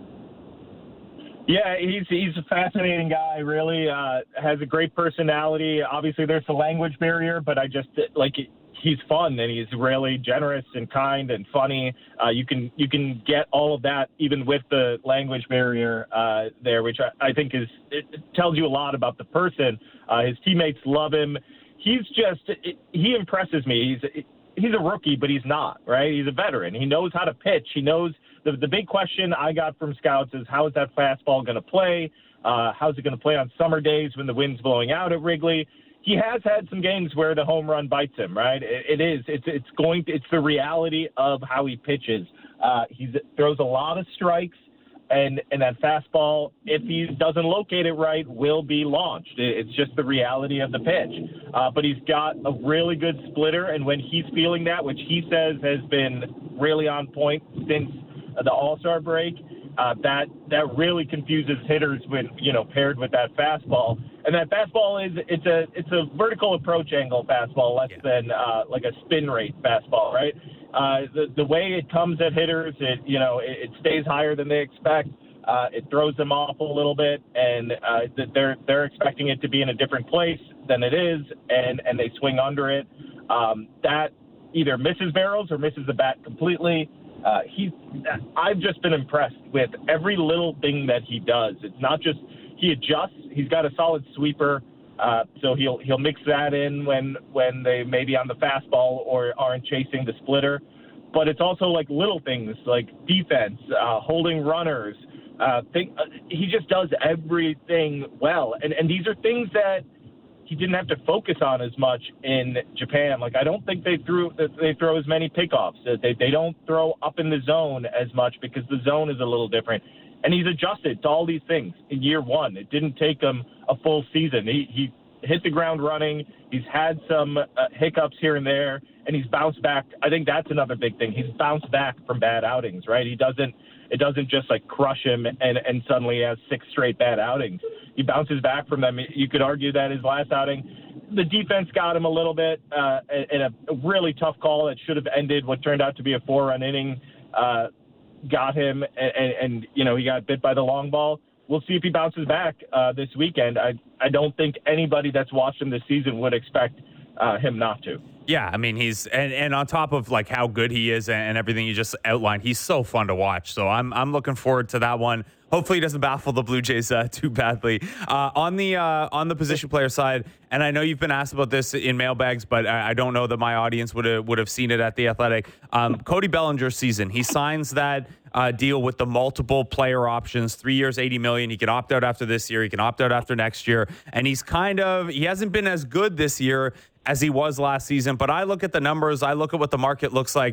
[SPEAKER 4] Yeah, he's he's a fascinating guy, really. Uh, has a great personality. Obviously, there's the language barrier, but I just, like, he's fun and he's really generous and kind and funny. Uh, you can you can get all of that even with the language barrier uh, there, which I, I think is it tells you a lot about the person. Uh, his teammates love him. He's just it, he impresses me. He's he's a rookie, but he's not, right? He's a veteran. He knows how to pitch. He knows the the big question I got from scouts is how is that fastball going to play? Uh, how's it going to play on summer days when the wind's blowing out at Wrigley? He has had some games where the home run bites him, right? It, it is. It's it's going. To, it's the reality of how he pitches. Uh, he throws a lot of strikes, and and that fastball, if he doesn't locate it right, will be launched. It, it's just the reality of the pitch. Uh, but he's got a really good splitter, and when he's feeling that, which he says has been really on point since the All-Star break, uh, that that really confuses hitters when you know paired with that fastball. And that fastball is it's a it's a vertical approach angle fastball, less yeah. than uh, like a spin rate fastball, right? Uh, the the way it comes at hitters, it you know it, it stays higher than they expect. Uh, it throws them off a little bit, and uh, they're they're expecting it to be in a different place than it is, and and they swing under it. Um, that either misses barrels or misses the bat completely. Uh, he, I've just been impressed with every little thing that he does. It's not just he adjusts. He's got a solid sweeper, uh, so he'll he'll mix that in when when they may be on the fastball or aren't chasing the splitter. But it's also like little things like defense, uh, holding runners. Uh, think, uh, he just does everything well, and and these are things that he didn't have to focus on as much in Japan. Like I don't think they threw they throw as many pickoffs. They they don't throw up in the zone as much because the zone is a little different. And he's adjusted to all these things in year one. It didn't take him a full season. He, he hit the ground running. He's had some uh, hiccups here and there, and he's bounced back. I think that's another big thing. He's bounced back from bad outings, right? He doesn't. It doesn't just like crush him and, and suddenly he has six straight bad outings. He bounces back from them. You could argue that his last outing, the defense got him a little bit uh, in a really tough call that should have ended what turned out to be a four-run inning. Uh, got him, and, and, and, you know, he got bit by the long ball. We'll see if he bounces back uh, this weekend. I I don't think anybody that's watched him this season would expect uh, him not to.
[SPEAKER 1] Yeah, I mean, he's and, and on top of like how good he is and, and everything you just outlined, he's so fun to watch. So I'm I'm looking forward to that one. Hopefully, he doesn't baffle the Blue Jays uh, too badly. Uh, on the uh, on the position player side, and I know you've been asked about this in mailbags, but I, I don't know that my audience would have would have seen it at the Athletic. Um, Cody Bellinger's season, he signs that uh, deal with the multiple player options, three years, eighty million. He can opt out after this year. He can opt out after next year, and he's kind of he hasn't been as good this year as he was last season. But I look at the numbers. I look at what the market looks like.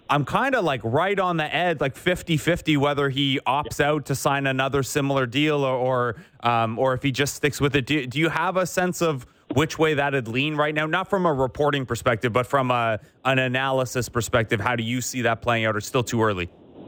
[SPEAKER 1] I'm kind of like right on the edge, like fifty-fifty, whether he opts out to sign another similar deal or or, um, or if he just sticks with it. Do, do you have a sense of which way that'd lean right now? Not from a reporting perspective, but from a, an analysis perspective. How do you see that playing out? Or still too early?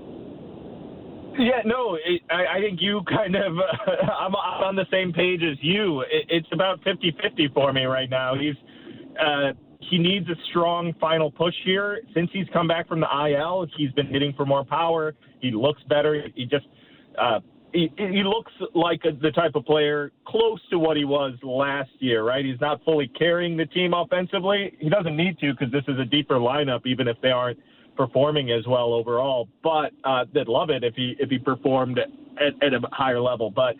[SPEAKER 4] Yeah, no, it, I, I think you kind of, uh, I'm, I'm on the same page as you. It, it's about fifty-fifty for me right now. He's, uh, he needs a strong final push here. Since he's come back from the I L, he's been hitting for more power. He looks better. He just, uh, he, he looks like a, the type of player close to what he was last year, right? He's not fully carrying the team offensively. He doesn't need to because this is a deeper lineup, even if they aren't performing as well overall, but uh, they'd love it if he if he performed at, at a higher level. But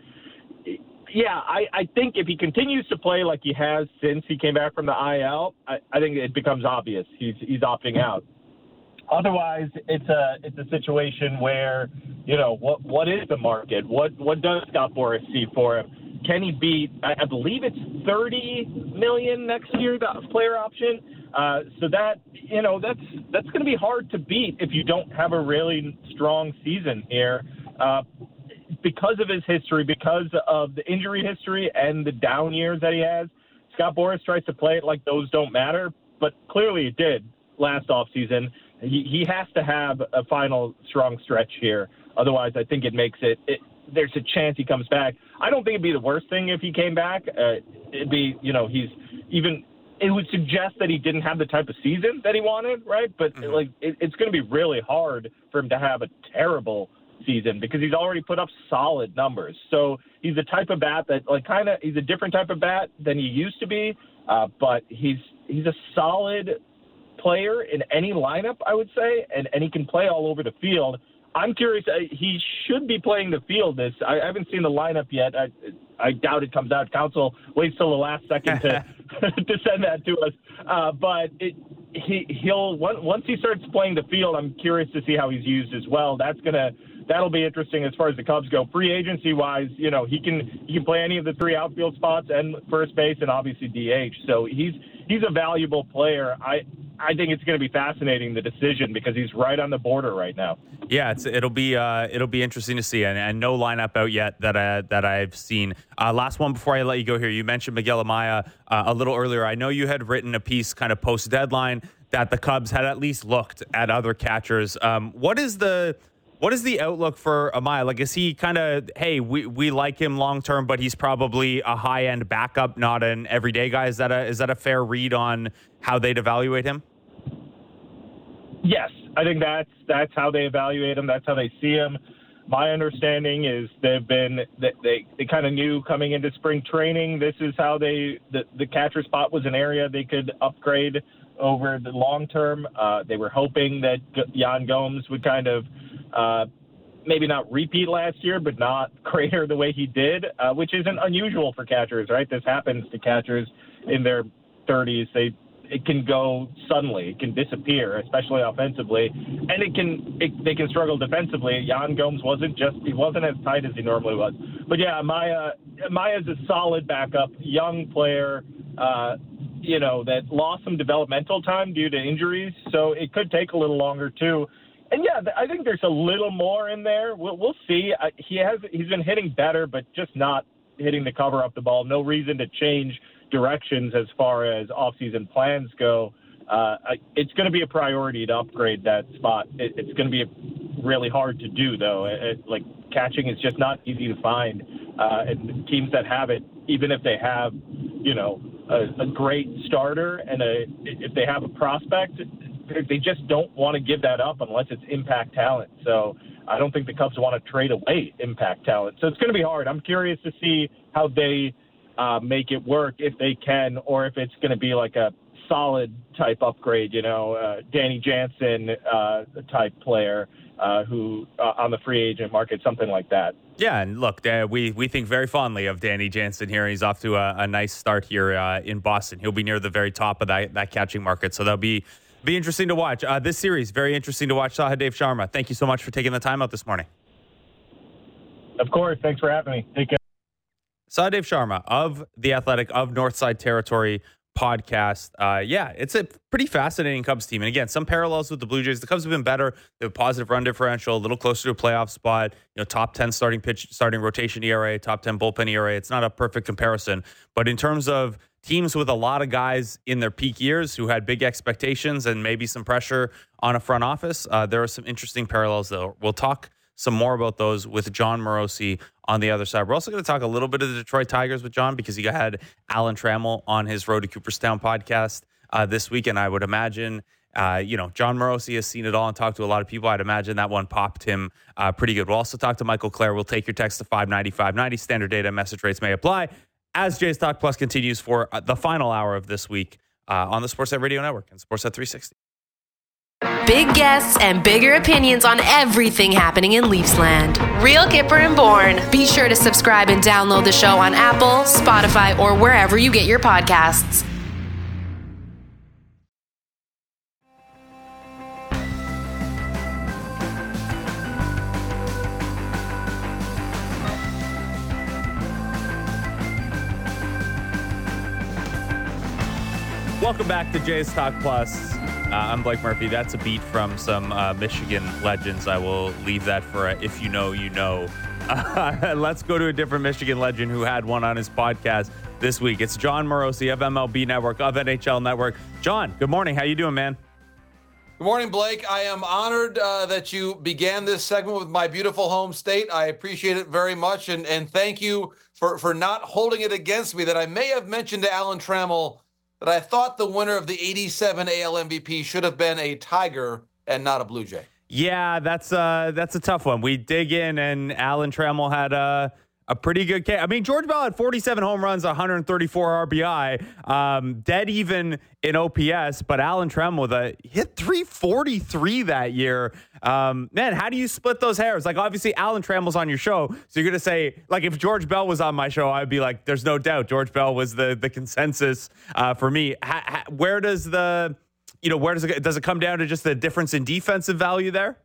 [SPEAKER 4] yeah, I, I think if he continues to play like he has since he came back from the I L, I, I think it becomes obvious he's he's opting out. Otherwise, it's a it's a situation where, you know, what what is the market? What what does Scott Boras see for him? Can he beat? I, I believe it's thirty million next year, the player option. Uh, so that, you know, that's that's going to be hard to beat if you don't have a really strong season here. Uh, because of his history, because of the injury history and the down years that he has, Scott Boras tries to play it like those don't matter, but clearly it did last offseason. He, he has to have a final strong stretch here. Otherwise, I think it makes it, it – there's a chance he comes back. I don't think it'd be the worst thing if he came back. Uh, it'd be, you know, he's even – it would suggest that he didn't have the type of season that he wanted, right? But mm-hmm. like, it, it's going to be really hard for him to have a terrible season because he's already put up solid numbers. So he's the type of bat that, like, kind of, he's a different type of bat than he used to be. Uh, but he's he's a solid player in any lineup, I would say, and, and he can play all over the field. I'm curious. Uh, he should be playing the field. This I, I haven't seen the lineup yet. I, I doubt it comes out. Council waits till the last second to to send that to us. Uh, but it, he he'll once he starts playing the field, I'm curious to see how he's used as well. That's gonna that'll be interesting as far as the Cubs go. Free agency wise, you know, he can he can play any of the three outfield spots and first base and obviously D H. So he's he's a valuable player. I. I think it's going to be fascinating, the decision, because he's right on the border right now.
[SPEAKER 1] Yeah, it's, it'll be uh, it'll be interesting to see, and, and no lineup out yet that I, that I've seen. Uh, last one before I let you go here. You mentioned Miguel Amaya uh, a little earlier. I know you had written a piece kind of post deadline that the Cubs had at least looked at other catchers. Um, what is the What is the outlook for Amaya? Like, is he kind of, hey, we, we like him long term, but he's probably a high end backup, not an everyday guy? Is that a is that a fair read on how they'd evaluate him?
[SPEAKER 4] Yes, I think that's that's how they evaluate him. That's how they see him. My understanding is they've been they they, they kind of knew coming into spring training this is how they the, the catcher spot was an area they could upgrade over the long term. Uh, they were hoping that Yan Gomes would kind of uh, maybe not repeat last year, but not crater the way he did, uh, which isn't unusual for catchers, right? This happens to catchers in their thirties. They it can go suddenly, it can disappear, especially offensively, and it can it, they can struggle defensively. Yan Gomes wasn't just he wasn't as tight as he normally was, but yeah, Maya Maya's a solid backup, young player. Uh, you know, that lost some developmental time due to injuries, so it could take a little longer too. And yeah, I think there's a little more in there. We'll, we'll see. Uh, he has he's been hitting better, but just not hitting the cover up the ball. No reason to change directions as far as off-season plans go. Uh, it's going to be a priority to upgrade that spot. It, it's going to be a, really hard to do, though. It, it, like catching is just not easy to find. Uh, and teams that have it, even if they have, you know, a, a great starter and a if they have a prospect, they just don't want to give that up unless it's impact talent. So I don't think the Cubs want to trade away impact talent. So it's going to be hard. I'm curious to see how they uh, make it work, if they can, or if it's going to be like a solid type upgrade, you know, uh, Danny Jansen uh, type player uh, who uh, on the free agent market, something like that.
[SPEAKER 1] Yeah, and look, uh, we we think very fondly of Danny Jansen here. He's off to a, a nice start here uh, in Boston. He'll be near the very top of that, that catching market, so that'll be be interesting to watch. Uh, this series, very interesting to watch. Sahadev Sharma, thank you so much for taking the time out this morning.
[SPEAKER 4] Of course, thanks for having me. Take care.
[SPEAKER 1] Sahadev Sharma of The Athletic, of Northside Territory, podcast. Uh, yeah, it's a pretty fascinating Cubs team. And again, some parallels with the Blue Jays. The Cubs have been better. They have a positive run differential, a little closer to a playoff spot, you know, top ten starting pitch, starting rotation E R A, top ten bullpen E R A. It's not a perfect comparison. But in terms of teams with a lot of guys in their peak years who had big expectations and maybe some pressure on a front office, uh, there are some interesting parallels, though. We'll talk some more about those with Jon Morosi on the other side. We're also going to talk a little bit of the Detroit Tigers with John because he had Alan Trammell on his Road to Cooperstown podcast uh, this week. And I would imagine, uh, you know, Jon Morosi has seen it all and talked to a lot of people. I'd imagine that one popped him uh, pretty good. We'll also talk to Michael Clare. We'll take your text to five ninety, five ninety. Standard data message rates may apply as Jays Talk Plus continues for uh, the final hour of this week uh, on the Sportsnet Radio Network and Sportsnet three sixty.
[SPEAKER 3] Big guests and bigger opinions on everything happening in Leafsland. Real Kipper and Bourne. Be sure to subscribe and download the show on Apple, Spotify, or wherever you get your podcasts.
[SPEAKER 1] Welcome back to Jays Talk Plus. Uh, I'm Blake Murphy. That's a beat from some uh, Michigan legends. I will leave that for a, if you know, you know. Uh, let's go to a different Michigan legend who had one on his podcast this week. It's Jon Morosi of M L B Network, of N H L Network. John, good morning. How you doing, man?
[SPEAKER 5] Good morning, Blake. I am honored uh, that you began this segment with my beautiful home state. I appreciate it very much, and and thank you for, for not holding it against me that I may have mentioned to Alan Trammell that I thought the winner of the eighty-seven A L M V P should have been a Tiger and not a Blue Jay.
[SPEAKER 1] Yeah, that's uh, that's a tough one. We dig in, and Alan Trammell had a, a pretty good case. I mean, George Bell had forty-seven home runs, one hundred thirty-four R B I, um, dead even in O P S, but Alan Trammell with a hit three forty-three that year. Um, man, how do you split those hairs? Like, obviously, Alan Trammell's on your show, so you're going to say, like, if George Bell was on my show, I'd be like, there's no doubt George Bell was the the consensus uh, for me. Ha, ha, where does the, you know, where does it, does it come down to just the difference in defensive value there?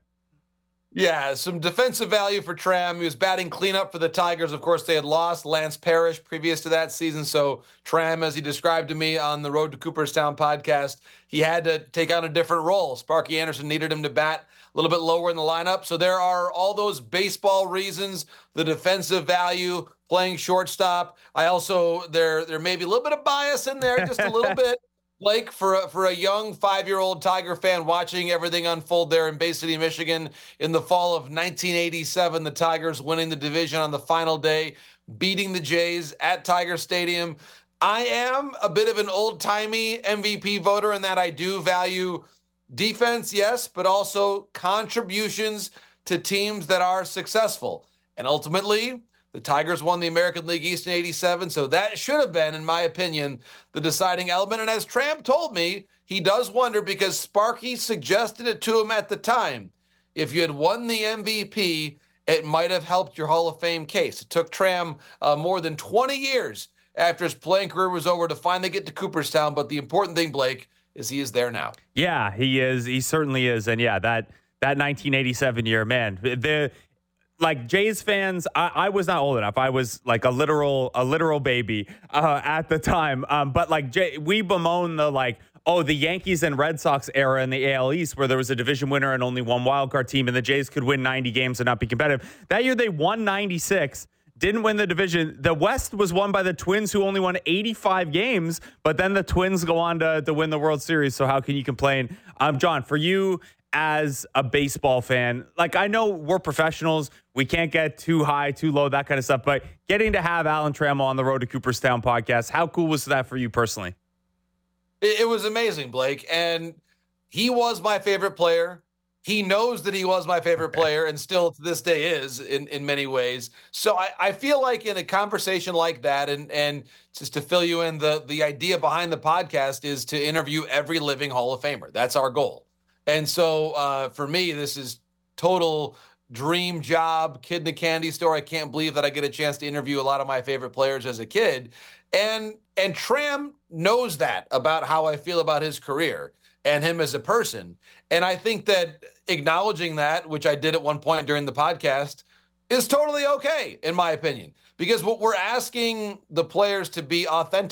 [SPEAKER 5] Yeah, some defensive value for Tram. He was batting cleanup for the Tigers. Of course, they had lost Lance Parrish previous to that season. So Tram, as he described to me on the Road to Cooperstown podcast, he had to take on a different role. Sparky Anderson needed him to bat a little bit lower in the lineup. So there are all those baseball reasons, the defensive value, playing shortstop. I also, there, there may be a little bit of bias in there, just a little bit. Blake, for a, for a young five-year-old Tiger fan watching everything unfold there in Bay City, Michigan in the fall of nineteen eighty-seven, the Tigers winning the division on the final day, beating the Jays at Tiger Stadium. I am a bit of an old-timey M V P voter in that I do value defense, yes, but also contributions to teams that are successful. And ultimately, the Tigers won the American League East in eighty-seven, so that should have been, in my opinion, the deciding element. And as Tramp told me, he does wonder because Sparky suggested it to him at the time. If you had won the M V P, it might have helped your Hall of Fame case. It took Tram uh, more than twenty years after his playing career was over to finally get to Cooperstown. But the important thing, Blake, is he is there now.
[SPEAKER 1] Yeah, he is. He certainly is. And yeah, that that nineteen eighty-seven year, man, the like Jays fans, I, I was not old enough. I was like a literal, a literal baby uh, at the time. Um, but like Jay, we bemoan the like, oh, the Yankees and Red Sox era in the A L East where there was a division winner and only one wildcard team and the Jays could win ninety games and not be competitive. That year they won ninety-six, didn't win the division. The West was won by the Twins who only won eighty-five games, but then the Twins go on to, to win the World Series. So how can you complain? Um, John, for you as a baseball fan, like I know we're professionals. We can't get too high, too low, that kind of stuff. But getting to have Alan Trammell on the Road to Cooperstown podcast, how cool was that for you personally?
[SPEAKER 5] It, it was amazing, Blake. And he was my favorite player. He knows that he was my favorite player and still to this day is in, in many ways. So I, I feel like in a conversation like that, and, and just to fill you in, the, the idea behind the podcast is to interview every living Hall of Famer. That's our goal. And so uh, for me, this is total dream job, kid in a candy store. I can't believe that I get a chance to interview a lot of my favorite players as a kid. And and Tram knows that about how I feel about his career and him as a person. And I think that acknowledging that, which I did at one point during the podcast, is totally okay, in my opinion. Because what we're asking the players to be authentic.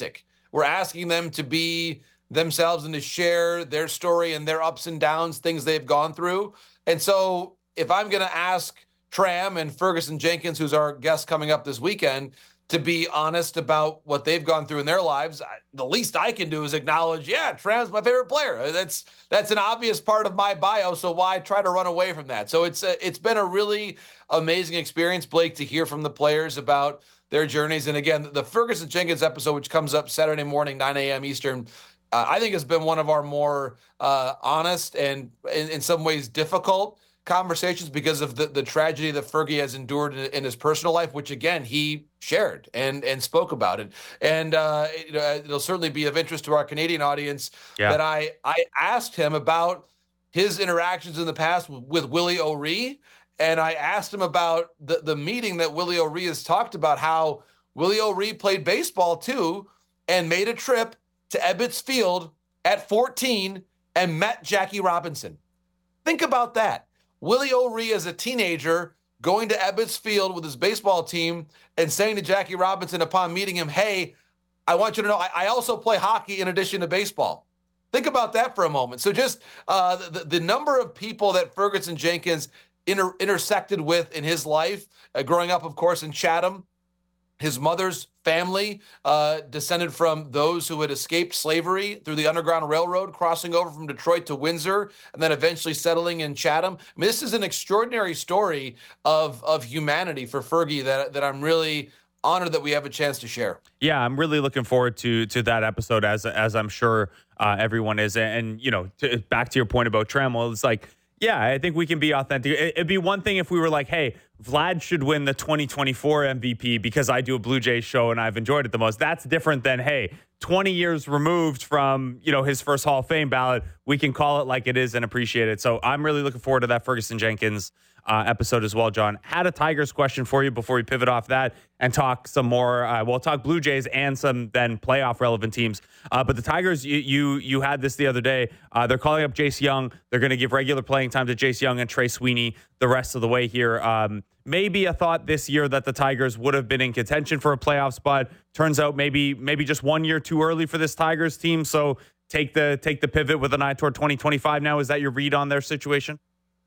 [SPEAKER 5] We're asking them to be themselves and to share their story and their ups and downs, things they've gone through. And so if I'm going to ask Tram and Ferguson Jenkins, who's our guest coming up this weekend, to be honest about what they've gone through in their lives, the least I can do is acknowledge, yeah, Tram's my favorite player. That's that's an obvious part of my bio, so why try to run away from that? So it's a, it's been a really amazing experience, Blake, to hear from the players about their journeys. And again, the Ferguson Jenkins episode, which comes up Saturday morning, nine a.m. Eastern, uh, I think has been one of our more uh, honest and in, in some ways difficult conversations because of the, the tragedy that Fergie has endured in, in his personal life, which again, he shared and, and spoke about it. And uh, it, uh, it'll certainly be of interest to our Canadian audience yeah. that I, I asked him about his interactions in the past with, with Willie O'Ree. And I asked him about the, the meeting that Willie O'Ree has talked about, how Willie O'Ree played baseball too and made a trip to Ebbets Field at fourteen and met Jackie Robinson. Think about that. Willie O'Ree as a teenager going to Ebbets Field with his baseball team and saying to Jackie Robinson upon meeting him, hey, I want you to know I, I also play hockey in addition to baseball. Think about that for a moment. So just uh, the, the number of people that Ferguson Jenkins inter- intersected with in his life, uh, growing up, of course, in Chatham. His mother's family uh, descended from those who had escaped slavery through the Underground Railroad, crossing over from Detroit to Windsor, and then eventually settling in Chatham. I mean, this is an extraordinary story of of humanity for Fergie that that I'm really honored that we have a chance to share.
[SPEAKER 1] Yeah, I'm really looking forward to to that episode, as as I'm sure uh, everyone is. And, you know, to, back to your point about Trammell, it's like, yeah, I think we can be authentic. It'd be one thing if we were like, hey, Vlad should win the twenty twenty-four M V P because I do a Blue Jays show and I've enjoyed it the most. That's different than, hey, twenty years removed from, you know, his first Hall of Fame ballot. We can call it like it is and appreciate it. So I'm really looking forward to that Ferguson Jenkins uh, episode as well, John. Had a Tigers question for you before we pivot off that and talk some more. Uh, we'll talk Blue Jays and some then playoff relevant teams. Uh, but the Tigers, you, you you had this the other day. Uh, they're calling up Jace Young. They're going to give regular playing time to Jace Young and Trey Sweeney the rest of the way here. Um, maybe a thought this year that the Tigers would have been in contention for a playoff spot. Turns out maybe maybe just one year too early for this Tigers team. So take the take the pivot with an eye toward twenty twenty-five now. Is that your read on their situation?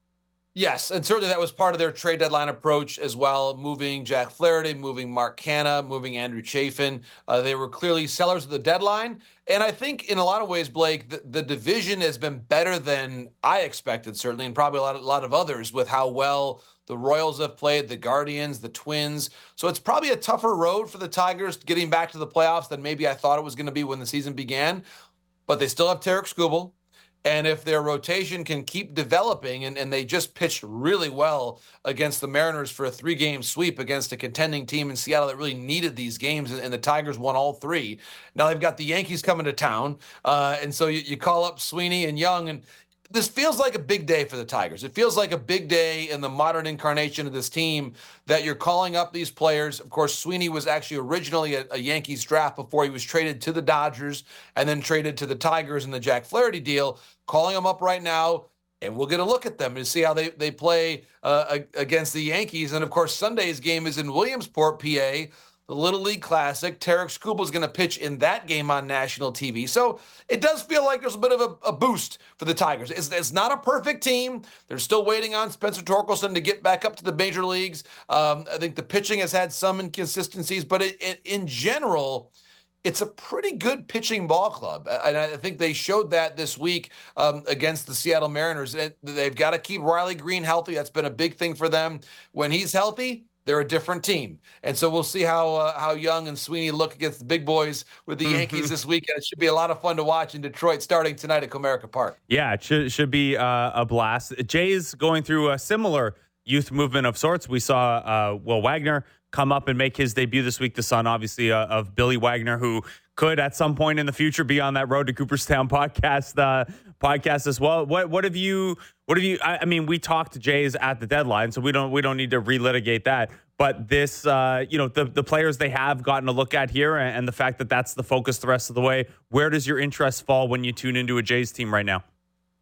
[SPEAKER 5] Yes, and certainly that was part of their trade deadline approach as well, moving Jack Flaherty, moving Mark Canha, moving Andrew Chafin. Uh, they were clearly sellers of the deadline. And I think in a lot of ways, Blake, the, the division has been better than I expected, certainly, and probably a lot, a lot of others with how well the Royals have played, the Guardians, the Twins. So it's probably a tougher road for the Tigers getting back to the playoffs than maybe I thought it was going to be when the season began. But they still have Tarek Skubal. And if their rotation can keep developing, and, and they just pitched really well against the Mariners for a three-game sweep against a contending team in Seattle that really needed these games, and, and the Tigers won all three. Now they've got the Yankees coming to town, uh, and so you, you call up Sweeney and Young, and this feels like a big day for the Tigers. It feels like a big day in the modern incarnation of this team that you're calling up these players. Of course, Sweeney was actually originally a, a Yankees draft before he was traded to the Dodgers and then traded to the Tigers in the Jack Flaherty deal. Calling them up right now, and we'll get a look at them to see how they, they play uh, against the Yankees. And, of course, Sunday's game is in Williamsport, P A, the Little League Classic. Tarek Skubal is going to pitch in that game on national T V. So it does feel like there's a bit of a, a boost for the Tigers. It's, it's not a perfect team. They're still waiting on Spencer Torkelson to get back up to the major leagues. Um, I think the pitching has had some inconsistencies, but it, it, in general, it's a pretty good pitching ball club. And I think they showed that this week um, against the Seattle Mariners. They've got to keep Riley Green healthy. That's been a big thing for them. When he's healthy, they're a different team. And so we'll see how uh, how Young and Sweeney look against the big boys with the Yankees this weekend. It should be a lot of fun to watch in Detroit starting tonight at Comerica Park.
[SPEAKER 1] Yeah, it should, should be uh, a blast. Jay's going through a similar youth movement of sorts. We saw uh, Will Wagner come up and make his debut this week, the son, obviously, uh, of Billy Wagner, who could at some point in the future be on that Road to Cooperstown podcast uh, podcast as well. What what have you? What have you? I, I mean, we talked to Jays at the deadline, so we don't we don't need to relitigate that. But this, uh, you know, the the players they have gotten a look at here, and, and the fact that that's the focus the rest of the way. Where does your interest fall when you tune into a Jays team right now?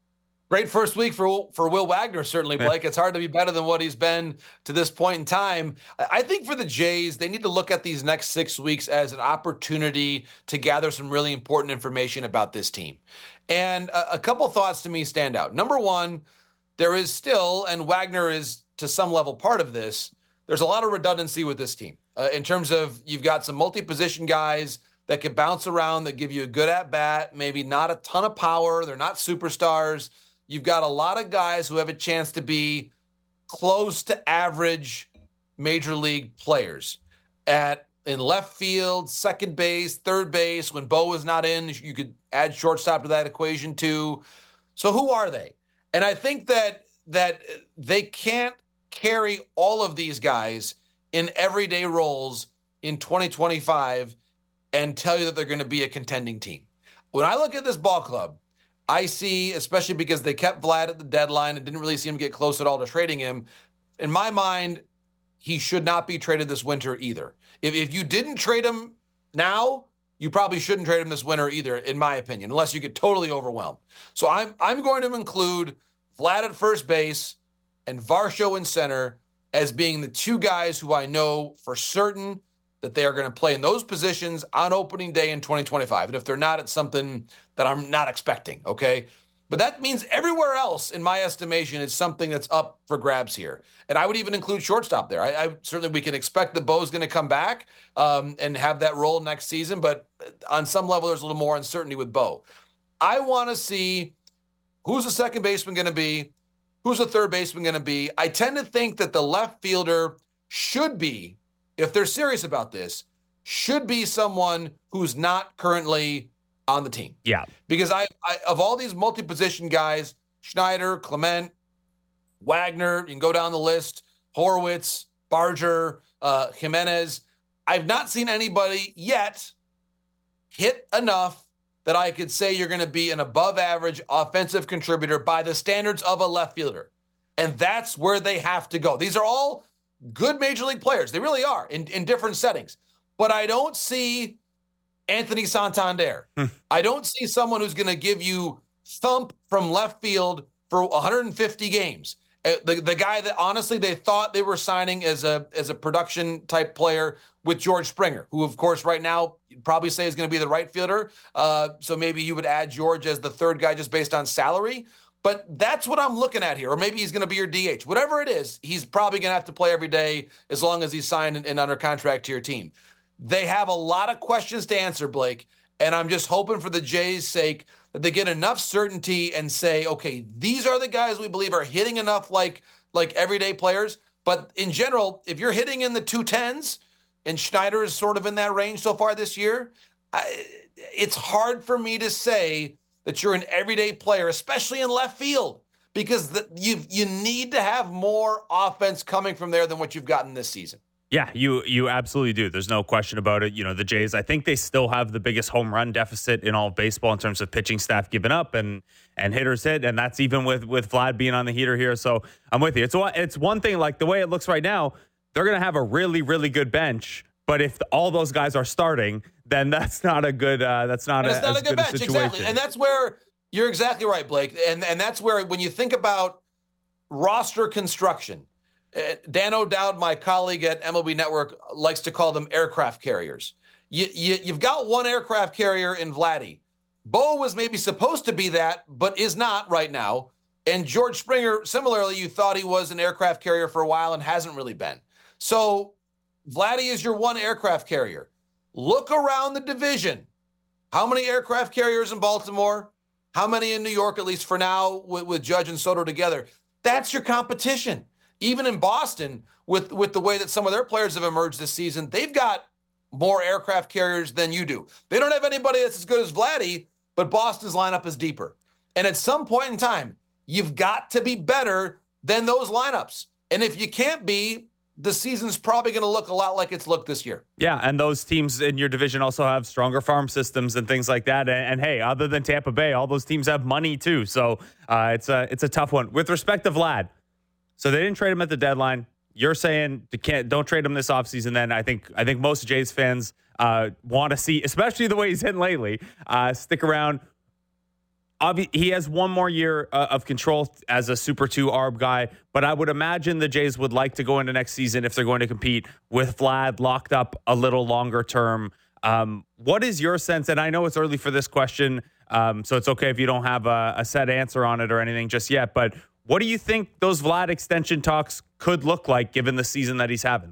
[SPEAKER 5] Great first week for for Will Wagner, certainly, Blake. It's hard to be better than what he's been to this point in time. I think for the Jays, they need to look at these next six weeks as an opportunity to gather some really important information about this team. And a, a couple thoughts to me stand out. Number one, there is still, and Wagner is to some level part of this, there's a lot of redundancy with this team uh, in terms of you've got some multi-position guys that can bounce around, that give you a good at-bat, maybe not a ton of power. They're not superstars. You've got a lot of guys who have a chance to be close to average major league players at in left field, second base, third base. When Bo is not in, you could add shortstop to that equation too. So who are they? And I think that that they can't carry all of these guys in everyday roles in twenty twenty-five and tell you that they're going to be a contending team. When I look at this ball club, I see, especially because they kept Vlad at the deadline and didn't really see him get close at all to trading him, in my mind, he should not be traded this winter either. If, if you didn't trade him now, you probably shouldn't trade him this winter either, in my opinion, unless you get totally overwhelmed. So I'm I'm going to include Vlad at first base and Varsho in center as being the two guys who I know for certain that they are going to play in those positions on opening day in twenty twenty-five. And if they're not, it's something that I'm not expecting, okay? But that means everywhere else, in my estimation, is something that's up for grabs here. And I would even include shortstop there. I, I certainly, we can expect that Bo's going to come back um, and have that role next season, but on some level, there's a little more uncertainty with Bo. I want to see who's the second baseman going to be, who's the third baseman going to be. I tend to think that the left fielder should be, if they're serious about this, should be someone who's not currently on the team.
[SPEAKER 1] Yeah.
[SPEAKER 5] Because I, I of all these multi-position guys, Schneider, Clement, Wagner, you can go down the list, Horwitz, Barger, uh, Jimenez, I've not seen anybody yet hit enough that I could say you're going to be an above-average offensive contributor by the standards of a left fielder. And that's where they have to go. These are all good major league players. They really are in, in different settings. But I don't see Anthony Santander. I don't see someone who's going to give you thump from left field for one hundred fifty games. Uh, the, the guy that honestly they thought they were signing as a as a production type player with George Springer, who of course right now you'd probably say is going to be the right fielder. Uh, so maybe you would add George as the third guy just based on salary. But that's what I'm looking at here. Or maybe he's going to be your D H. Whatever it is, he's probably going to have to play every day as long as he's signed and, and under contract to your team. They have a lot of questions to answer, Blake, and I'm just hoping for the Jays' sake that they get enough certainty and say, okay, these are the guys we believe are hitting enough like, like everyday players. But in general, if you're hitting in the two tens, and Schneider is sort of in that range so far this year, I, it's hard for me to say that you're an everyday player, especially in left field, because the, you you need to have more offense coming from there than what you've gotten this season.
[SPEAKER 1] Yeah, you you absolutely do. There's no question about it. You know, the Jays, I think they still have the biggest home run deficit in all of baseball in terms of pitching staff giving up and and hitters hit, and that's even with with Vlad being on the heater here. So I'm with you. It's it's one thing, like the way it looks right now, they're going to have a really, really good bench. But if all those guys are starting, then that's not a good. Uh, that's not, a,
[SPEAKER 5] not
[SPEAKER 1] as
[SPEAKER 5] a good
[SPEAKER 1] good
[SPEAKER 5] bench,
[SPEAKER 1] a situation.
[SPEAKER 5] Exactly. And that's where you're exactly right, Blake. And and that's where when you think about roster construction, uh, Dan O'Dowd, my colleague at M L B Network, likes to call them aircraft carriers. You, you you've got one aircraft carrier in Vladdy. Bo was maybe supposed to be that, but is not right now. And George Springer, similarly, you thought he was an aircraft carrier for a while and hasn't really been. So Vladdy is your one aircraft carrier. Look around the division. How many aircraft carriers in Baltimore? How many in New York, at least for now, with, with Judge and Soto together? That's your competition. Even in Boston, with, with the way that some of their players have emerged this season, they've got more aircraft carriers than you do. They don't have anybody that's as good as Vladdy, but Boston's lineup is deeper. And at some point in time, you've got to be better than those lineups. And if you can't be, the season's probably going to look a lot like it's looked this year.
[SPEAKER 1] Yeah, and those teams in your division also have stronger farm systems and things like that. And, and hey, other than Tampa Bay, all those teams have money too. So uh, it's a it's a tough one. With respect to Vlad, so they didn't trade him at the deadline. You're saying you can't don't trade him this offseason. Then I think I think most Jays fans uh, want to see, especially the way he's hitting lately, uh, stick around. obvi- he has one more year uh, of control as a Super two arb guy, but I would imagine the Jays would like to go into next season if they're going to compete with Vlad locked up a little longer term. Um, what is your sense? And I know it's early for this question, um, so it's okay if you don't have a, a set answer on it or anything just yet, but what do you think those Vlad extension talks could look like given the season that he's having?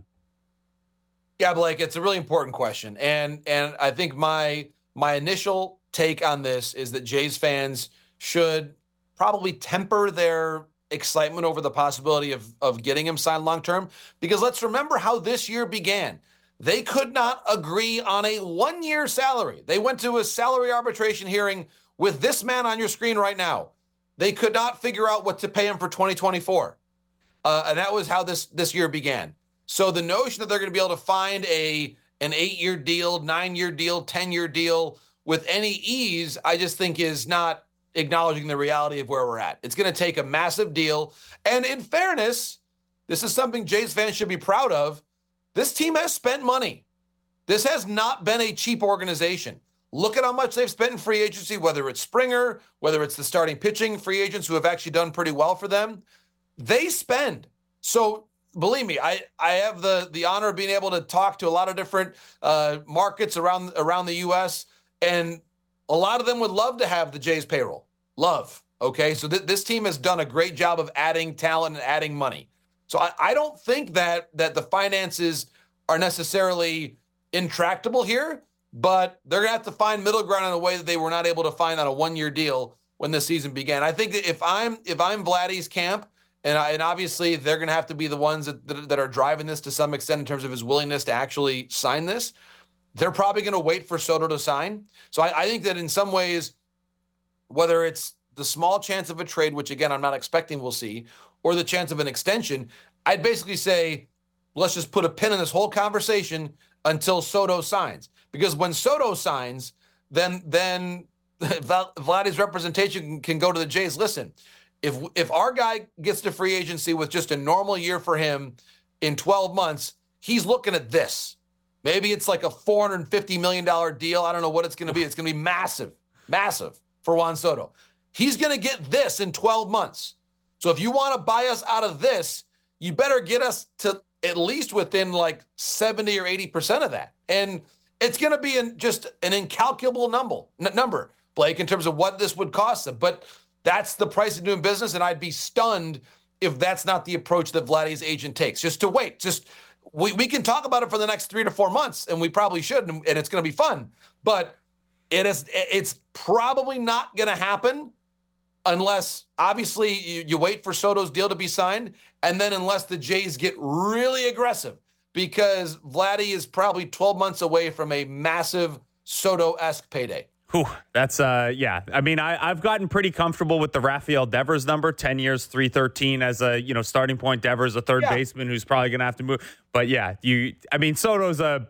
[SPEAKER 5] Yeah, Blake, it's a really important question. And and I think my my initial take on this is that Jays fans should probably temper their excitement over the possibility of, of getting him signed long-term, because let's remember how this year began. They could not agree on a one-year salary. They went to a salary arbitration hearing with this man on your screen right now. They could not figure out what to pay him for twenty twenty-four. Uh, and that was how this, this year began. So the notion that they're going to be able to find a an eight-year deal, nine-year deal, ten-year deal with any ease, I just think is not acknowledging the reality of where we're at. It's going to take a massive deal. And in fairness, this is something Jays fans should be proud of. This team has spent money. This has not been a cheap organization. Look at how much they've spent in free agency, whether it's Springer, whether it's the starting pitching free agents who have actually done pretty well for them. They spend. So believe me, I, I have the, the honor of being able to talk to a lot of different uh, markets around, around the U S, and a lot of them would love to have the Jays payroll. Love. Okay. So th- this team has done a great job of adding talent and adding money. So I, I don't think that that the finances are necessarily intractable here, but they're going to have to find middle ground in a way that they were not able to find on a one-year deal when the season began. I think that if I'm if I'm Vladdy's camp, and I, and obviously they're going to have to be the ones that, that that are driving this to some extent in terms of his willingness to actually sign this, they're probably going to wait for Soto to sign. So I, I think that in some ways, whether it's the small chance of a trade, which again I'm not expecting we'll see, or the chance of an extension, I'd basically say, let's just put a pin in this whole conversation until Soto signs. Because when Soto signs, then then Vladdy's representation can go to the Jays. Listen, if if our guy gets to free agency with just a normal year for him in twelve months, he's looking at this. Maybe it's like a four hundred fifty million dollars deal. I don't know what it's going to be. It's going to be massive, massive for Juan Soto. He's going to get this in twelve months. So if you want to buy us out of this, you better get us to at least within like seventy or eighty percent of that. And it's going to be in just an incalculable number, n- number, Blake, in terms of what this would cost them. But that's the price of doing business, and I'd be stunned if that's not the approach that Vladdy's agent takes. Just to wait. Just we, we can talk about it for the next three to four months, and we probably should, and, and it's going to be fun. But it is it's probably not going to happen unless, obviously, you, you wait for Soto's deal to be signed, and then unless the Jays get really aggressive, because Vladdy is probably twelve months away from a massive Soto-esque payday.
[SPEAKER 1] Whew, that's, uh, yeah. I mean, I, I've gotten pretty comfortable with the Rafael Devers number, ten years, three thirteen as a, you know, starting point. Devers, a third yeah. baseman who's probably going to have to move. But yeah, you, I mean, Soto's a,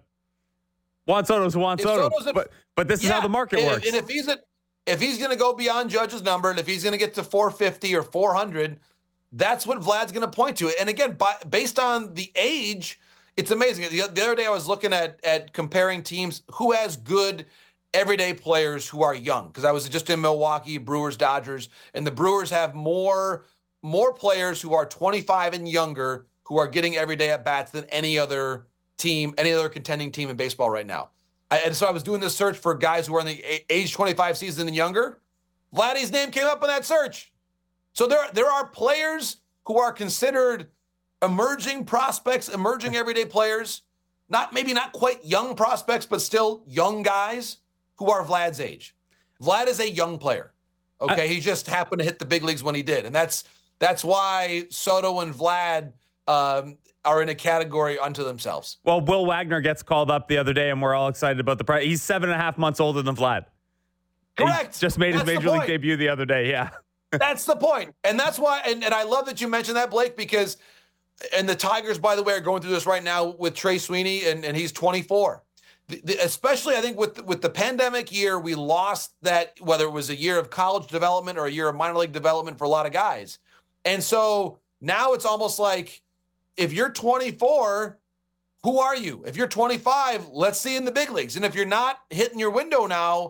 [SPEAKER 1] Juan Soto's Juan Soto. Soto's a, but, but this yeah, is how the market
[SPEAKER 5] and,
[SPEAKER 1] works.
[SPEAKER 5] And if he's a, if he's going to go beyond Judge's number, and if he's going to get to four fifty or four hundred, that's what Vlad's going to point to. And again, by, based on the age, it's amazing. The, the other day I was looking at at comparing teams who has good everyday players who are young, because I was just in Milwaukee, Brewers, Dodgers, and the Brewers have more more players who are twenty-five and younger who are getting everyday at bats than any other team, any other contending team in baseball right now. I, and so I was doing this search for guys who are in the age twenty-five season and younger. Vladdy's name came up in that search. So there there are players who are considered emerging prospects, emerging everyday players, not maybe not quite young prospects, but still young guys who are Vlad's age. Vlad is a young player. Okay, I, he just happened to hit the big leagues when he did, and that's that's why Soto and Vlad um, are in a category unto themselves.
[SPEAKER 1] Well, Will Wagner gets called up the other day, and we're all excited about the price. He's seven and a half months older than Vlad.
[SPEAKER 5] Correct.
[SPEAKER 1] He just made his
[SPEAKER 5] that's
[SPEAKER 1] major league debut the other day. Yeah,
[SPEAKER 5] that's the point, and that's why. And, and I love that you mentioned that, Blake, because and the Tigers, by the way, are going through this right now with Trey Sweeney, and, and he's twenty-four. The, the, especially, I think, with with the pandemic year, we lost that, whether it was a year of college development or a year of minor league development for a lot of guys. And so now it's almost like, if you're twenty-four, who are you? If you're twenty-five, let's see in the big leagues. And if you're not hitting your window now,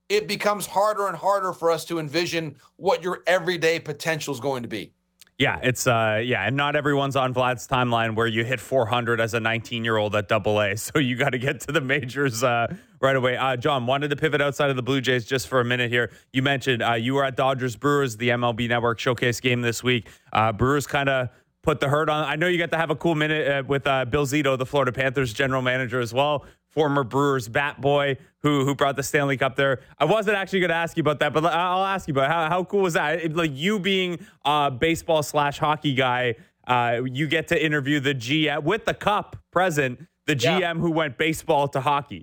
[SPEAKER 5] it becomes harder and harder for us to envision what your everyday potential is going to be.
[SPEAKER 1] Yeah, it's uh, yeah, and not everyone's on Vlad's timeline where you hit four hundred as a nineteen-year-old at Double A, so you got to get to the majors uh, right away. Uh, John, wanted to pivot outside of the Blue Jays just for a minute here. You mentioned uh, you were at Dodgers Brewers, the M L B Network Showcase game this week. Uh, Brewers kind of put the hurt on. I know you got to have a cool minute uh, with uh, Bill Zito, the Florida Panthers general manager as well, former Brewers bat boy who who brought the Stanley Cup there. I wasn't actually going to ask you about that, but I'll ask you about it. How, how cool was that? It, like you being a baseball slash hockey guy, uh, you get to interview the G M with the cup present, the G M yeah. who went baseball to hockey.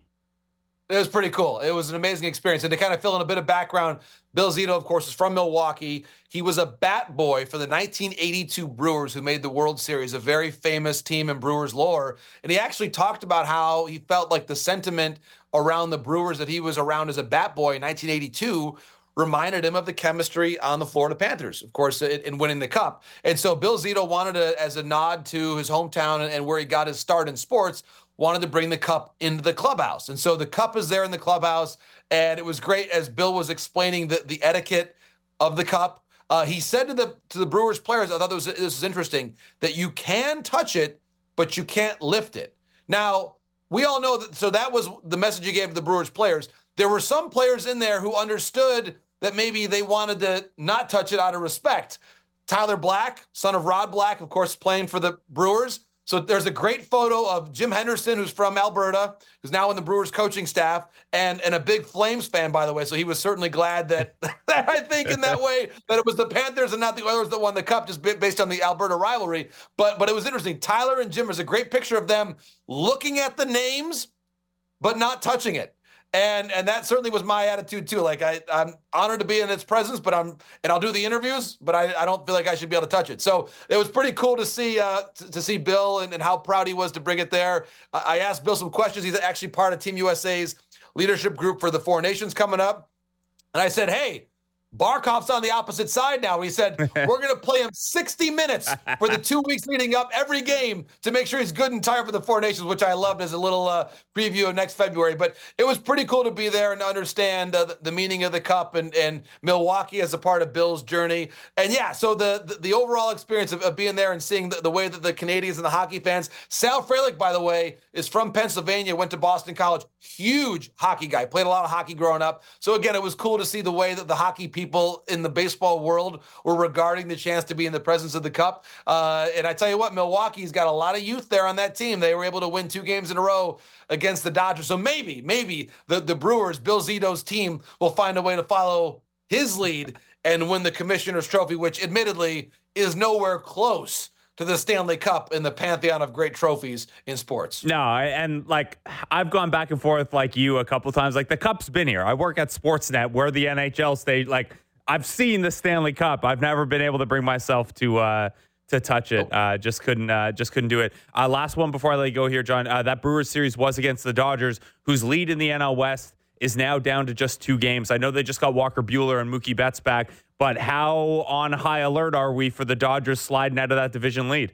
[SPEAKER 5] It was pretty cool. It was an amazing experience. And to kind of fill in a bit of background, Bill Zito, of course, is from Milwaukee. He was a bat boy for the nineteen eighty-two Brewers who made the World Series, a very famous team in Brewers lore. And he actually talked about how he felt like the sentiment around the Brewers that he was around as a bat boy in nineteen eighty-two reminded him of the chemistry on the Florida Panthers, of course, in winning the Cup. And so Bill Zito wanted to, as a nod to his hometown and where he got his start in sports, wanted to bring the Cup into the clubhouse. And so the Cup is there in the clubhouse, and it was great as Bill was explaining the, the etiquette of the Cup. Uh, he said to the to the Brewers players, I thought this was, this was interesting, that you can touch it, but you can't lift it. Now, we all know that, so that was the message he gave to the Brewers players. There were some players in there who understood that maybe they wanted to not touch it out of respect. Tyler Black, son of Rod Black, of course, playing for the Brewers. So there's a great photo of Jim Henderson, who's from Alberta, who's now in the Brewers coaching staff, and, and a big Flames fan, by the way. So he was certainly glad that, that I think in that way, that it was the Panthers and not the Oilers that won the Cup, just based on the Alberta rivalry. But but it was interesting. Tyler and Jim, there's a great picture of them looking at the names, but not touching it. And and that certainly was my attitude too. Like I, I'm honored to be in its presence, but I'm and I'll do the interviews, but I, I don't feel like I should be able to touch it. So it was pretty cool to see uh, to, to see Bill and, and how proud he was to bring it there. I, I asked Bill some questions. He's actually part of Team U S A's leadership group for the Four Nations coming up, and I said, hey, Barkov's on the opposite side now. He said, we're going to play him sixty minutes for the two weeks leading up every game to make sure he's good and tired for the Four Nations, which I loved as a little uh, preview of next February. But it was pretty cool to be there and to understand uh, the, the meaning of the Cup and, and Milwaukee as a part of Bill's journey. And yeah, so the the, the overall experience of, of being there and seeing the, the way that the Canadians and the hockey fans, Sal Frelick, by the way, is from Pennsylvania, went to Boston College, huge hockey guy, played a lot of hockey growing up. So again, it was cool to see the way that the hockey people People in the baseball world were regarding the chance to be in the presence of the Cup. Uh, and I tell you what, Milwaukee's got a lot of youth there on that team. They were able to win two games in a row against the Dodgers. So maybe, maybe the, the Brewers, Bill Zito's team, will find a way to follow his lead and win the Commissioner's Trophy, which admittedly is nowhere close to the Stanley Cup in the pantheon of great trophies in sports.
[SPEAKER 1] No, and like I've gone back and forth like you a couple times. Like the Cup's been here. I work at Sportsnet where the N H L stage. Like I've seen the Stanley Cup. I've never been able to bring myself to uh, to touch it. Uh, just couldn't. Uh, just couldn't do it. Uh, last one before I let you go here, John. Uh, that Brewers series was against the Dodgers, whose lead in the N L West is now down to just two games. I know they just got Walker Buehler and Mookie Betts back, but how on high alert are we for the Dodgers sliding out of that division lead?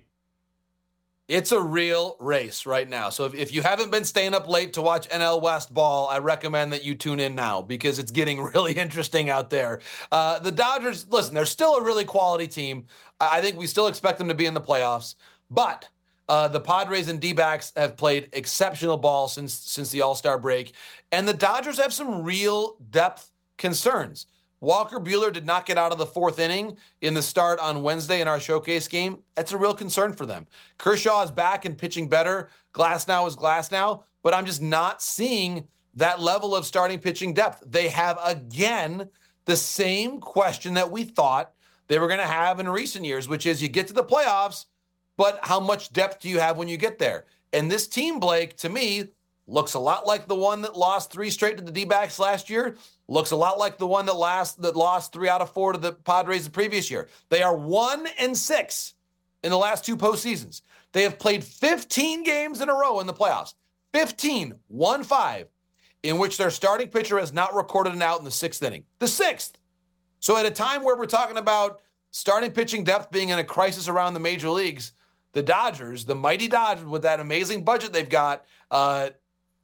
[SPEAKER 5] It's a real race right now. So if, if you haven't been staying up late to watch N L West ball, I recommend that you tune in now because it's getting really interesting out there. Uh, the Dodgers, listen, they're still a really quality team. I think we still expect them to be in the playoffs, but Uh, the Padres and D-backs have played exceptional ball since since the All-Star break, and the Dodgers have some real depth concerns. Walker Buehler did not get out of the fourth inning in the start on Wednesday in our showcase game. That's a real concern for them. Kershaw is back and pitching better. Glasnow is Glasnow, but I'm just not seeing that level of starting pitching depth. They have, again, the same question that we thought they were going to have in recent years, which is you get to the playoffs, but how much depth do you have when you get there? And this team, Blake, to me, looks a lot like the one that lost three straight to the D-backs last year. Looks a lot like the one that last that lost three out of four to the Padres the previous year. They are one and six in the last two postseasons. They have played fifteen games in a row in the playoffs. fifteen, one five, in which their starting pitcher has not recorded an out in the sixth inning. The sixth. So at a time where we're talking about starting pitching depth being in a crisis around the major leagues, the Dodgers, the mighty Dodgers, with that amazing budget they've got, uh,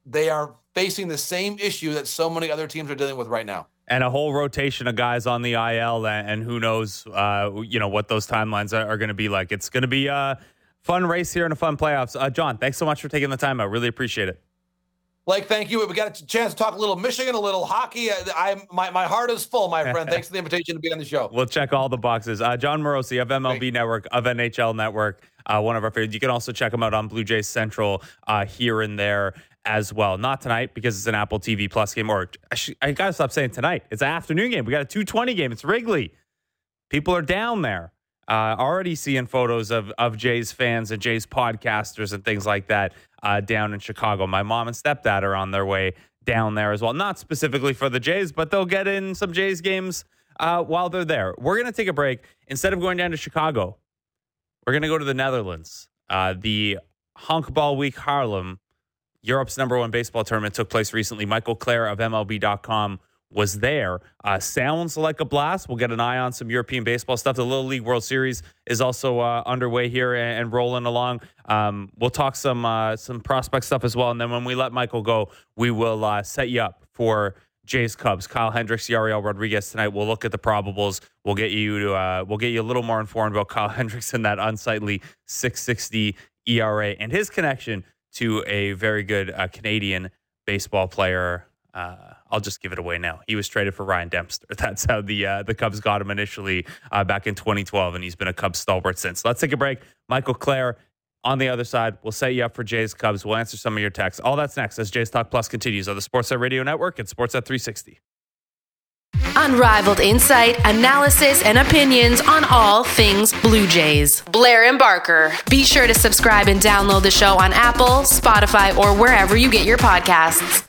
[SPEAKER 5] they are facing the same issue that so many other teams are dealing with right now.
[SPEAKER 1] And a whole rotation of guys on the I L, and, and who knows, uh, you know, what those timelines are, are going to be like. It's going to be a fun race here and a fun playoffs. Uh, John, thanks so much for taking the time out. Really appreciate it.
[SPEAKER 5] Blake, thank you. We got a chance to talk a little Michigan, a little hockey. I, I my my heart is full, my friend. Thanks for the invitation to be on the show.
[SPEAKER 1] We'll check all the boxes. Uh, John Morosi of M L B Great. Network, of N H L Network, uh, one of our favorites. You can also check him out on Blue Jays Central uh, here and there as well. Not tonight because it's an Apple T V Plus game. Or I, sh- I got to stop saying tonight. It's an afternoon game. We got a two twenty game. It's Wrigley. People are down there. Uh, already seeing photos of, of Jays fans and Jays podcasters and things like that uh, down in Chicago. My mom and stepdad are on their way down there as well. Not specifically for the Jays, but they'll get in some Jays games uh, while they're there. We're going to take a break. Instead of going down to Chicago, we're going to go to the Netherlands. Uh, the Honkbal Week Haarlem, Europe's number one baseball tournament, took place recently. Michael Clare of M L B dot com was there. Uh, sounds like a blast. We'll get an eye on some European baseball stuff. The Little League World Series is also uh, underway here and, and rolling along. Um, we'll talk some uh, some prospect stuff as well. And then when we let Michael go, we will uh, set you up for Jays Cubs. Kyle Hendricks, Yariel Rodriguez tonight. We'll look at the probables. We'll get you to uh, we'll get you a little more informed about Kyle Hendricks and that unsightly six sixty E R A and his connection to a very good uh, Canadian baseball player. Uh, I'll just give it away now. He was traded for Ryan Dempster. That's how the uh, the Cubs got him initially uh, back in twenty twelve, and he's been a Cubs stalwart since. Let's take a break. Michael Clare on the other side. We'll set you up for Jays Cubs. We'll answer some of your texts. All that's next as Jays Talk Plus continues on the Sportsnet Radio Network and Sportsnet three sixty.
[SPEAKER 3] Unrivaled insight, analysis, and opinions on all things Blue Jays. Blair and Barker. Be sure to subscribe and download the show on Apple, Spotify, or wherever you get your podcasts.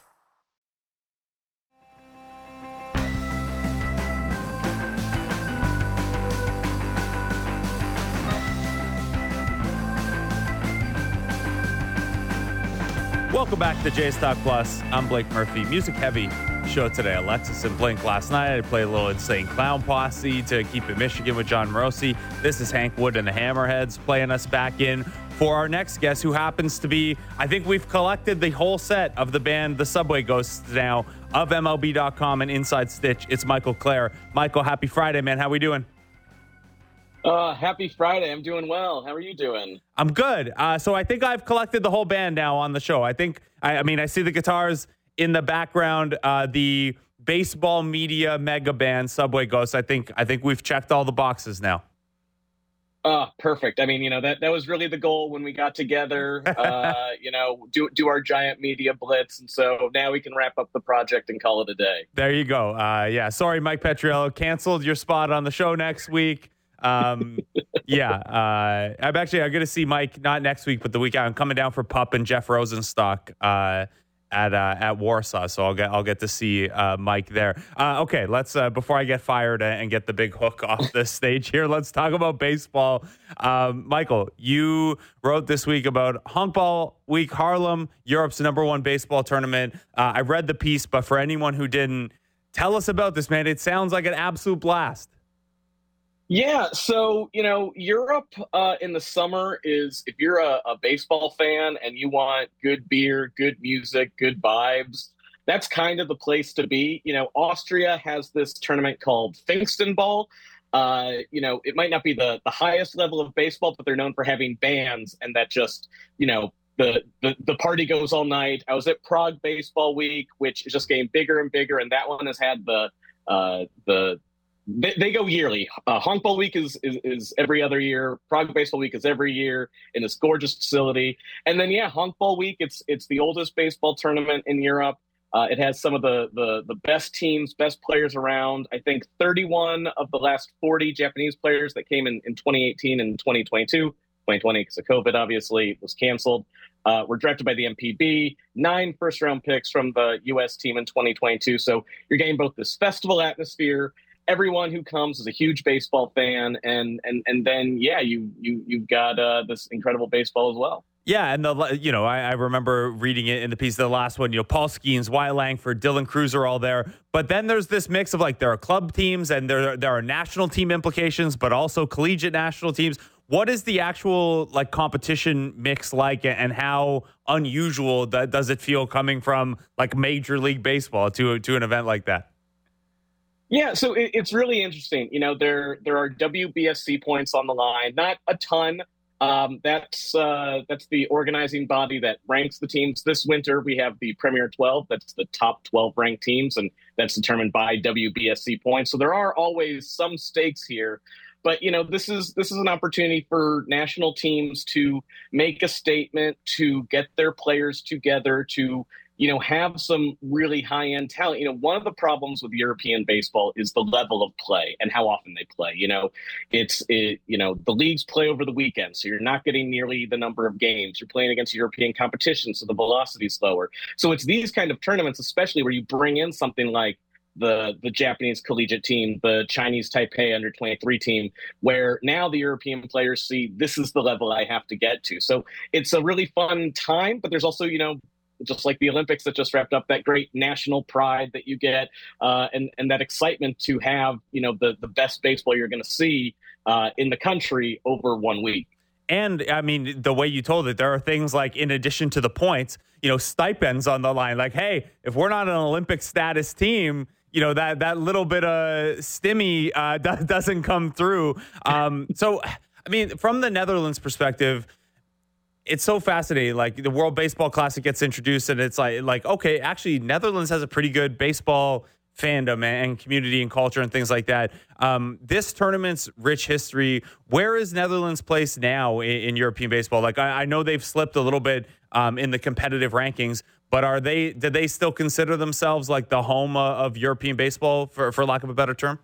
[SPEAKER 1] Welcome back to Jays Talk Plus. I'm Blake Murphy. Music heavy show today. Alexis and Blink last night. I played a little Insane Clown Posse to keep it Michigan with John Morosi. This is Hank Wood and the Hammerheads playing us back in for our next guest, who happens to be, I think we've collected the whole set of the band The Subway Ghosts now of M L B dot com and Inside Stitch. It's Michael Clare. Michael, happy Friday, man. How we doing?
[SPEAKER 6] Uh, happy Friday. I'm doing well. How are you doing?
[SPEAKER 1] I'm good. Uh, so I think I've collected the whole band now on the show. I think, I, I mean, I see the guitars in the background, uh, the baseball media mega band Subway Ghosts. I think, I think we've checked all the boxes now.
[SPEAKER 6] Oh, perfect. I mean, you know, that, that was really the goal when we got together, uh, you know, do, do our giant media blitz. And so now we can wrap up the project and call it a day.
[SPEAKER 1] There you go. Uh, yeah. Sorry, Mike Petriello, canceled your spot on the show next week. um yeah uh I'm actually I'm gonna see Mike not next week but the week I'm coming down for Pup and Jeff Rosenstock uh at uh at Warsaw, so I'll get I'll get to see uh Mike there. Uh okay, let's uh before I get fired and get the big hook off the stage here, let's talk about baseball. um Michael, you wrote this week about Honkbal Week Haarlem, Europe's number one baseball tournament. uh I read the piece, but for anyone who didn't, tell us about this, man. It sounds like an absolute blast.
[SPEAKER 6] Yeah, so, you know, Europe uh, in the summer is, if you're a, a baseball fan and you want good beer, good music, good vibes, that's kind of the place to be. You know, Austria has this tournament called Pfingstenball. Uh, you know, it might not be the, the highest level of baseball, but they're known for having bands, and that just, you know, the, the, the party goes all night. I was at Prague Baseball Week, which is just getting bigger and bigger, and that one has had the uh, the They, they go yearly. Uh, Honkball Week is, is is every other year. Prague Baseball Week is every year in this gorgeous facility. And then, yeah, Honkball Week, it's it's the oldest baseball tournament in Europe. Uh, it has some of the, the the best teams, best players around. I think thirty-one of the last forty Japanese players that came in, in twenty eighteen and twenty twenty-two. twenty twenty, because of COVID, obviously, was canceled. Uh, were drafted by the M P B. Nine first-round picks from the U S team in twenty twenty-two. So you're getting both this festival atmosphere. Everyone who comes is a huge baseball fan, and and and then yeah, you you you've got uh, this incredible baseball as well.
[SPEAKER 1] Yeah, and the you know I, I remember reading it in the piece, the last one. You know, Paul Skeens, Wyatt Langford, Dylan Cruz are all there, but then there's this mix of like there are club teams and there there are national team implications, but also collegiate national teams. what is the actual like competition mix like, and how unusual that, does it feel coming from like Major League Baseball to to an event like that?
[SPEAKER 6] Yeah, so it, it's really interesting. You know, there there are W B S C points on the line, not a ton. Um, that's uh, that's the organizing body that ranks the teams. This winter, we have the Premier twelve. That's the top twelve ranked teams, and that's determined by W B S C points. So there are always some stakes here. But, you know, this is this is an opportunity for national teams to make a statement, to get their players together, to, you know, have some really high-end talent. You know, one of the problems with European baseball is the level of play and how often they play. You know, it's, it, you know, the leagues play over the weekend, so you're not getting nearly the number of games. You're playing against European competition, so the velocity is lower. So it's these kind of tournaments, especially where you bring in something like the the Japanese collegiate team, the Chinese Taipei under twenty-three team, where now the European players see this is the level I have to get to. So it's a really fun time, but there's also, you know, just like the Olympics that just wrapped up, that great national pride that you get, uh, and, and that excitement to have, you know, the, the best baseball you're going to see uh, in the country over one week.
[SPEAKER 1] And, I mean, the way you told it, there are things like, in addition to the points, you know, stipends on the line. Like, hey, if we're not an Olympic status team, you know, that that little bit of stimmy uh, do- doesn't come through. Um, so, I mean, from the Netherlands perspective, it's so fascinating. Like, the World Baseball Classic gets introduced, and it's like, like okay, actually, Netherlands has a pretty good baseball fandom and community and culture and things like that. Um, this tournament's rich history. Where is Netherlands placed now in, in European baseball? Like, I, I know they've slipped a little bit um, in the competitive rankings, but are they? Do they still consider themselves like the home uh, of European baseball, for for lack of a better term?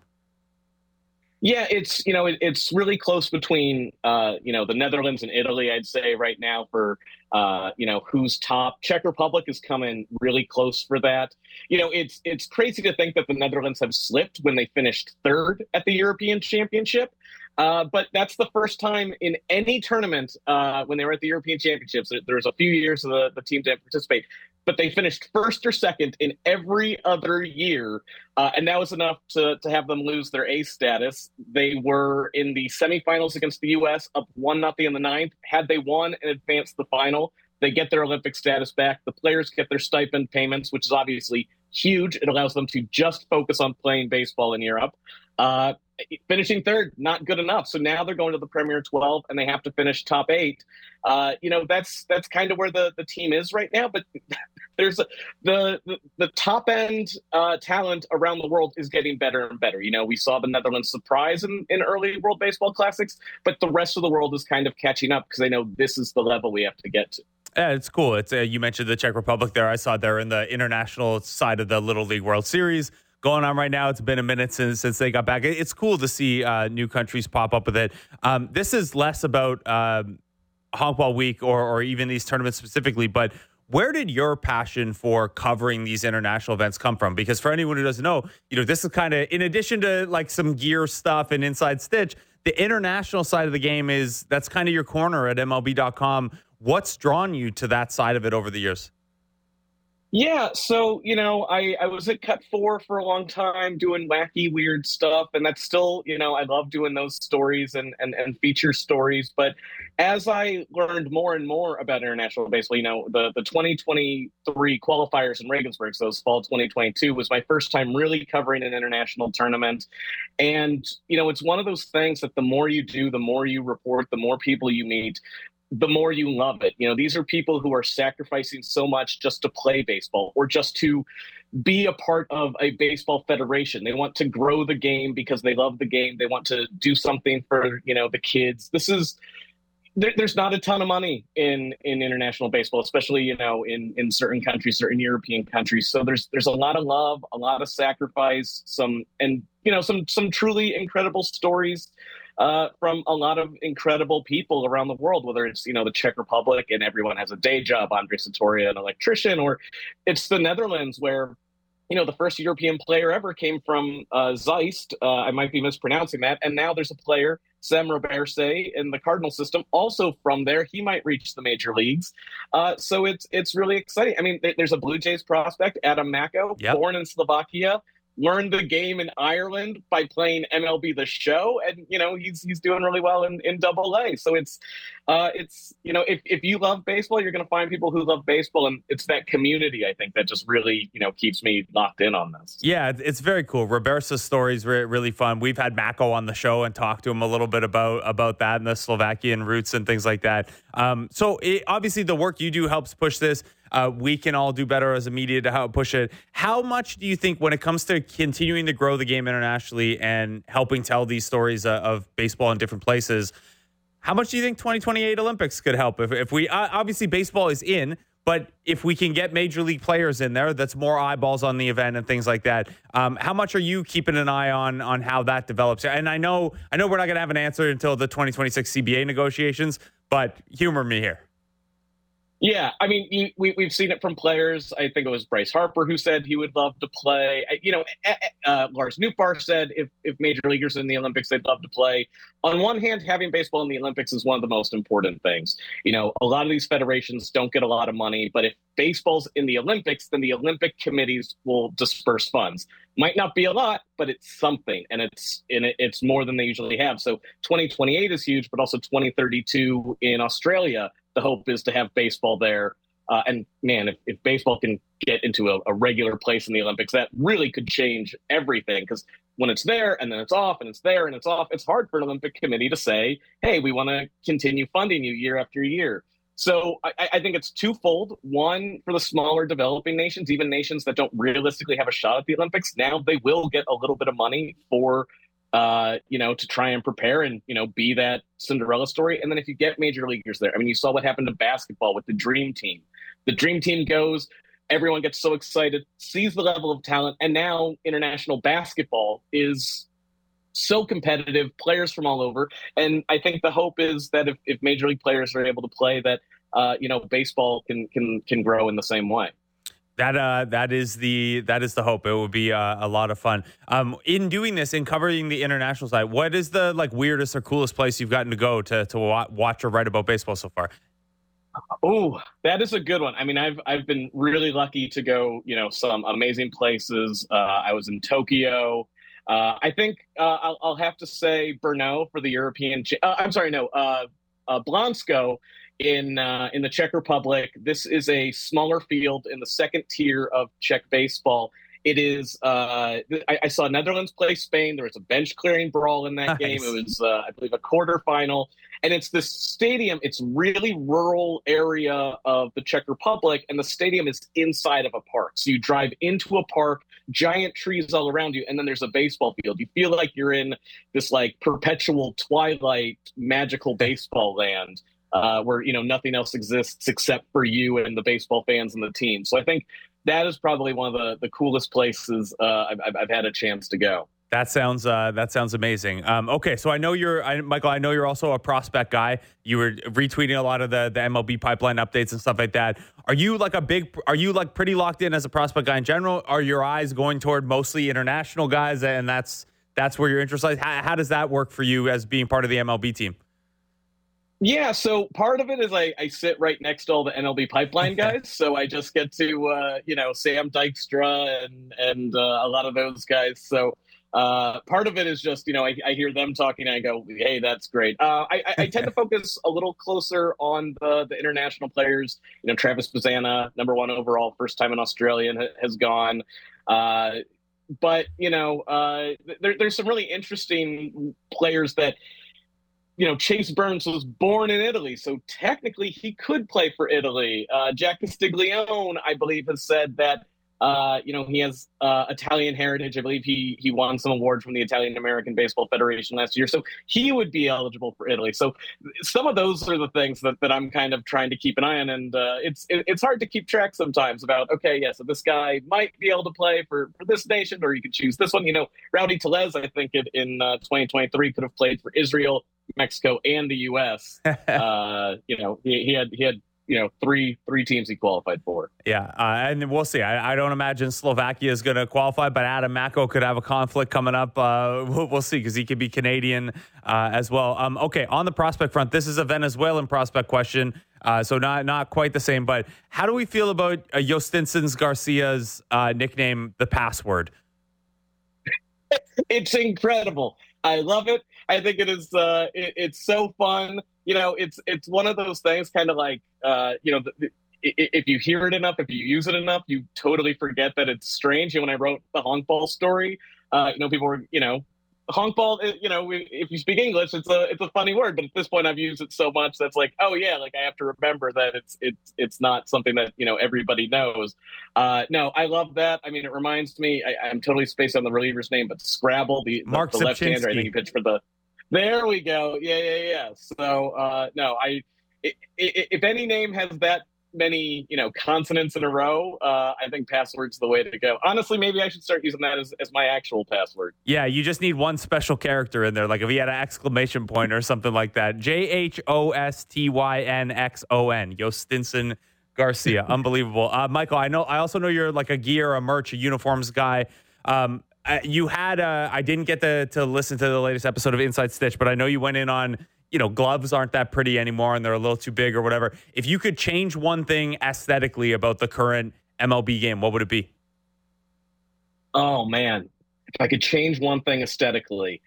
[SPEAKER 6] Yeah, it's, you know, it, it's really close between, uh, you know, the Netherlands and Italy, I'd say right now for, uh, you know, who's top. Czech Republic is coming really close for that. You know, it's it's crazy to think that the Netherlands have slipped when they finished third at the European Championship. Uh, but that's the first time in any tournament uh, when they were at the European Championships. There was a few years the, the team didn't participate, but they finished first or second in every other year. Uh, and that was enough to, to have them lose their A status. They were in the semifinals against the U S, up one nothing in the ninth. Had they won and advanced the final, they get their Olympic status back. The players get their stipend payments, which is obviously huge. It allows them to just focus on playing baseball in Europe. Uh, finishing third, not good enough. So now they're going to the Premier twelve, and they have to finish top eight. Uh, you know, that's that's kind of where the, the team is right now. But there's a, the, the the top end uh, talent around the world is getting better and better. You know, we saw the Netherlands surprise in, in early World Baseball Classics, but the rest of the world is kind of catching up because they know this is the level we have to get to.
[SPEAKER 1] Yeah, it's cool. It's uh, you mentioned the Czech Republic there. I saw they're in the international side of the Little League World Series going on right now. It's been a minute since since they got back. It's cool to see uh, new countries pop up with it. Um, this is less about um, Honkball Week or or even these tournaments specifically, but where did your passion for covering these international events come from? Because for anyone who doesn't know, you know, this is kind of, in addition to like some gear stuff and Inside Stitch, the international side of the game is, that's kind of your corner at M L B dot com. What's drawn you to that side of it over the years?
[SPEAKER 6] Yeah, so, you know, I, I was at Cut four for a long time doing wacky, weird stuff. And that's still, you know, I love doing those stories and, and, and feature stories. But as I learned more and more about international baseball, you know, the, the twenty twenty-three qualifiers in Regensburg, so it was fall twenty twenty-two, was my first time really covering an international tournament. And, you know, it's one of those things that the more you do, the more you report, the more people you meet, the more you love it. You know, these are people who are sacrificing so much just to play baseball or just to be a part of a baseball federation. They want to grow the game because they love the game. They want to do something for, you know, the kids. This is, there, there's not a ton of money in, in international baseball, especially, you know, in, in certain countries, certain European countries. So there's, there's a lot of love, a lot of sacrifice, some, and, you know, some, some truly incredible stories Uh, from a lot of incredible people around the world, whether it's, you know, the Czech Republic and everyone has a day job, Andre Satoria, an electrician, or it's the Netherlands where, you know, the first European player ever came from uh, Zeist. Uh, I might be mispronouncing that. And now there's a player, Sam Roberse, in the Cardinal system, also from there. He might reach the major leagues. Uh, so it's it's really exciting. I mean, th- there's a Blue Jays prospect, Adam Mako, yep. born in Slovakia, learned the game in Ireland by playing M L B The Show, and you know he's he's doing really well in, in Double A. So it's uh, it's you know if if you love baseball, you're going to find people who love baseball, and it's that community I think that just really you know keeps me locked in on this.
[SPEAKER 1] Yeah, it's very cool. Robert's story is re- really fun. We've had Mako on the show and talked to him a little bit about about that and the Slovakian roots and things like that. Um, so it, obviously the work you do helps push this. Uh, we can all do better as a media to help push it. How much do you think when it comes to continuing to grow the game internationally and helping tell these stories uh, of baseball in different places, how much do you think twenty twenty-eight Olympics could help? If, if we, uh, obviously baseball is in, but if we can get major league players in there, that's more eyeballs on the event and things like that. Um, how much are you keeping an eye on on how that develops? And I know, I know we're not going to have an answer until the twenty twenty-six C B A negotiations, but humor me here.
[SPEAKER 6] Yeah, I mean, you, we, we've seen it from players. I think it was Bryce Harper who said he would love to play. You know, uh, Lars Nootbaar said if, if major leaguers are in the Olympics, they'd love to play. On one hand, having baseball in the Olympics is one of the most important things. You know, a lot of these federations don't get a lot of money, but if baseball's in the Olympics, then the Olympic committees will disperse funds. Might not be a lot, but it's something, and it's and it, it's more than they usually have. So twenty twenty-eight is huge, but also twenty thirty-two in Australia. The hope is to have baseball there. Uh, and man, if, if baseball can get into a, a regular place in the Olympics, that really could change everything. Because when it's there and then it's off and it's there and it's off, it's hard for an Olympic committee to say, hey, we want to continue funding you year after year. So I, I think it's twofold. One, for the smaller developing nations, even nations that don't realistically have a shot at the Olympics, now they will get a little bit of money for Uh, you know, to try and prepare and, you know, be that Cinderella story. And then if you get major leaguers there, I mean, you saw what happened to basketball with the Dream Team. The Dream Team goes, everyone gets so excited, sees the level of talent, and now international basketball is so competitive, players from all over. And I think the hope is that if, if major league players are able to play, that, uh, you know, baseball can can can grow in the same way.
[SPEAKER 1] That uh, that is the that is the hope. It will be uh, a lot of fun. Um, in doing this, in covering the international side, what is the like weirdest or coolest place you've gotten to go to to watch or write about baseball so far?
[SPEAKER 6] Oh, that is a good one. I mean, I've I've been really lucky to go, you know, some amazing places. Uh, I was in Tokyo. Uh, I think uh, I'll, I'll have to say Brno for the European. Uh, I'm sorry, no, uh, uh, Blansko. In uh, in the Czech Republic. This is a smaller field in the second tier of Czech baseball. It is, uh, I, I saw Netherlands play Spain. There was a bench clearing brawl in that nice. game. It was, uh, I believe, a quarterfinal. And it's this stadium. It's really rural area of the Czech Republic. And the stadium is inside of a park. So you drive into a park, giant trees all around you, and then there's a baseball field. You feel like you're in this like perpetual twilight magical baseball land. Uh, where, you know, nothing else exists except for you and the baseball fans and the team. So I think that is probably one of the, the coolest places uh, I've, I've had a chance to go.
[SPEAKER 1] That sounds uh, that sounds amazing. Um, okay, so I know you're, I, Michael, I know you're also a prospect guy. You were retweeting a lot of the, the M L B pipeline updates and stuff like that. Are you like a big, are you like pretty locked in as a prospect guy in general? Are your eyes going toward mostly international guys and that's that's where your interest lies? How, how does that work for you as being part of the M L B team?
[SPEAKER 6] Yeah, so part of it is I, I sit right next to all the M L B pipeline guys, so I just get to, uh, you know, Sam Dykstra and and uh, a lot of those guys. So uh, part of it is just, you know, I, I hear them talking and I go, hey, that's great. Uh, I, I tend to focus a little closer on the, the international players. You know, Travis Bazzana, number one overall, first time in Australia, has gone. Uh, but, you know, uh, there, there's some really interesting players that, you know, Chase Burns was born in Italy, so technically he could play for Italy. Uh, Jack Castiglione, I believe, has said that, uh, you know, he has uh, Italian heritage. I believe he he won some awards from the Italian American Baseball Federation last year, so he would be eligible for Italy. So some of those are the things that, that I'm kind of trying to keep an eye on, and uh, it's it, it's hard to keep track sometimes about, okay, yeah, so this guy might be able to play for, for this nation, or you could choose this one. You know, Rowdy Tellez, I think in, in uh, twenty twenty-three could have played for Israel, Mexico, and the U S uh, you know, he, he had he had you know three three teams he qualified for.
[SPEAKER 1] Yeah, uh, and we'll see. I, I don't imagine Slovakia is going to qualify, but Adam Mako could have a conflict coming up. Uh, we'll, we'll see because he could be Canadian uh, as well. Um, okay, on the prospect front, this is a Venezuelan prospect question, uh, so not not quite the same. But how do we feel about uh, Yostinsons Garcia's uh, nickname, the Password?
[SPEAKER 6] It's incredible. I love it. I think it is. Uh, it, it's so fun. You know, it's it's one of those things, kind of like uh, you know, the, the, if you hear it enough, if you use it enough, you totally forget that it's strange. And when I wrote the honk ball story, uh, you know, people were, you know, honk ball. You know, if you speak English, it's a it's a funny word. But at this point, I've used it so much that's like, oh yeah, like I have to remember that it's it's it's not something that, you know, everybody knows. Uh, no, I love that. I mean, it reminds me. I, I'm totally spaced on the reliever's name, but Scrabble, the, the,
[SPEAKER 1] Mark
[SPEAKER 6] the left-hander. I think he pitched for the. There we go. Yeah, yeah, yeah. So uh, no, I. It, it, if any name has that many, you know, consonants in a row, uh, I think password's the way to go. Honestly, maybe I should start using that as, as my actual password.
[SPEAKER 1] Yeah, you just need one special character in there, like if he had an exclamation point or something like that. J H O S T Y N X O N, Jostinson Garcia. Unbelievable. Uh, Michael, I know. I also know you're like a gear, a merch, a uniforms guy. Um, you had, uh, I didn't get to, to listen to the latest episode of Inside Stitch, but I know you went in on, you know, gloves aren't that pretty anymore and they're a little too big or whatever. If you could change one thing aesthetically about the current M L B game, what would it be?
[SPEAKER 6] Oh, man. If I could change one thing aesthetically,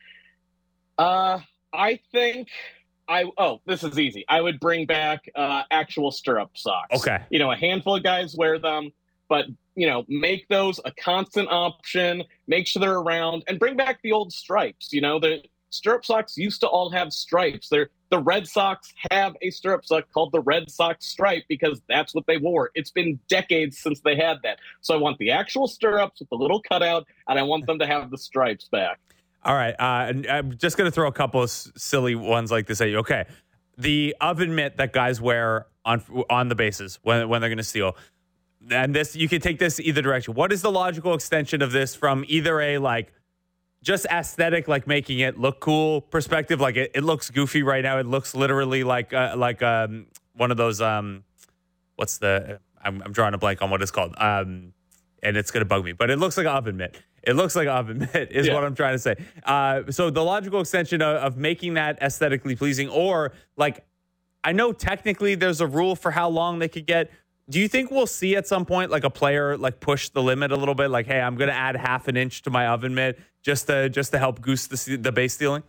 [SPEAKER 6] uh, I think I, oh, this is easy. I would bring back uh, actual stirrup socks.
[SPEAKER 1] Okay.
[SPEAKER 6] You know, a handful of guys wear them, but, you know, make those a constant option, make sure they're around, and bring back the old stripes. You know, the stirrup socks used to all have stripes. They're, the Red Sox have a stirrup sock called the Red Sox stripe because that's what they wore. It's been decades since they had that. So I want the actual stirrups with the little cutout, and I want them to have the stripes back.
[SPEAKER 1] All right. Uh, and I'm just going to throw a couple of s- silly ones like this at you. Okay. The oven mitt that guys wear on on the bases when, when they're going to steal. And this, you can take this either direction. What is the logical extension of this from either a, like, just aesthetic, like making it look cool perspective? Like it, it looks goofy right now. It looks literally like uh, like um, one of those, um, what's the, I'm, I'm drawing a blank on what it's called. Um, and it's going to bug me, but it looks like an oven mitt. It looks like an oven mitt is yeah. what I'm trying to say. Uh, so the logical extension of, of making that aesthetically pleasing, or like, I know technically there's a rule for how long they could get. Do you think we'll see at some point like a player like push the limit a little bit? Like, hey, I'm going to add half an inch to my oven mitt just to just to help goose the the base stealing?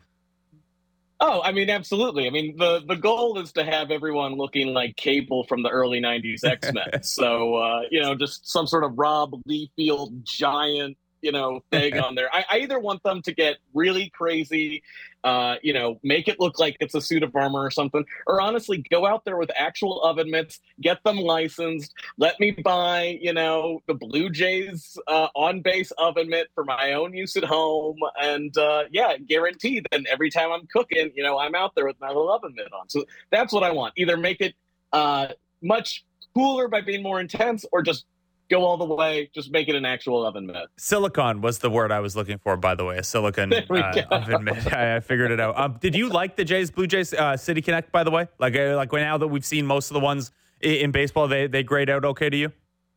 [SPEAKER 6] Oh, I mean, absolutely. I mean, the, the goal is to have everyone looking like Cable from the early nineties X-Men. So, uh, you know, just some sort of Rob Liefeld giant, you know, thing on there. I, I either want them to get really crazy, uh, you know, make it look like it's a suit of armor or something, or honestly go out there with actual oven mitts, get them licensed, let me buy, you know, the Blue Jays uh, on-base oven mitt for my own use at home, and uh, yeah, guaranteed that every time I'm cooking, you know, I'm out there with my little oven mitt on. So that's what I want. Either make it uh, much cooler by being more intense, or just go all the way, just make it an actual oven mitt.
[SPEAKER 1] Silicon was the word I was looking for, by the way. A silicon uh, oven mitt. I, I figured it out. Um, did you like the Jays, Blue Jays uh, City Connect, by the way? Like, uh, like now that we've seen most of the ones in, in baseball, they they grade out okay to you?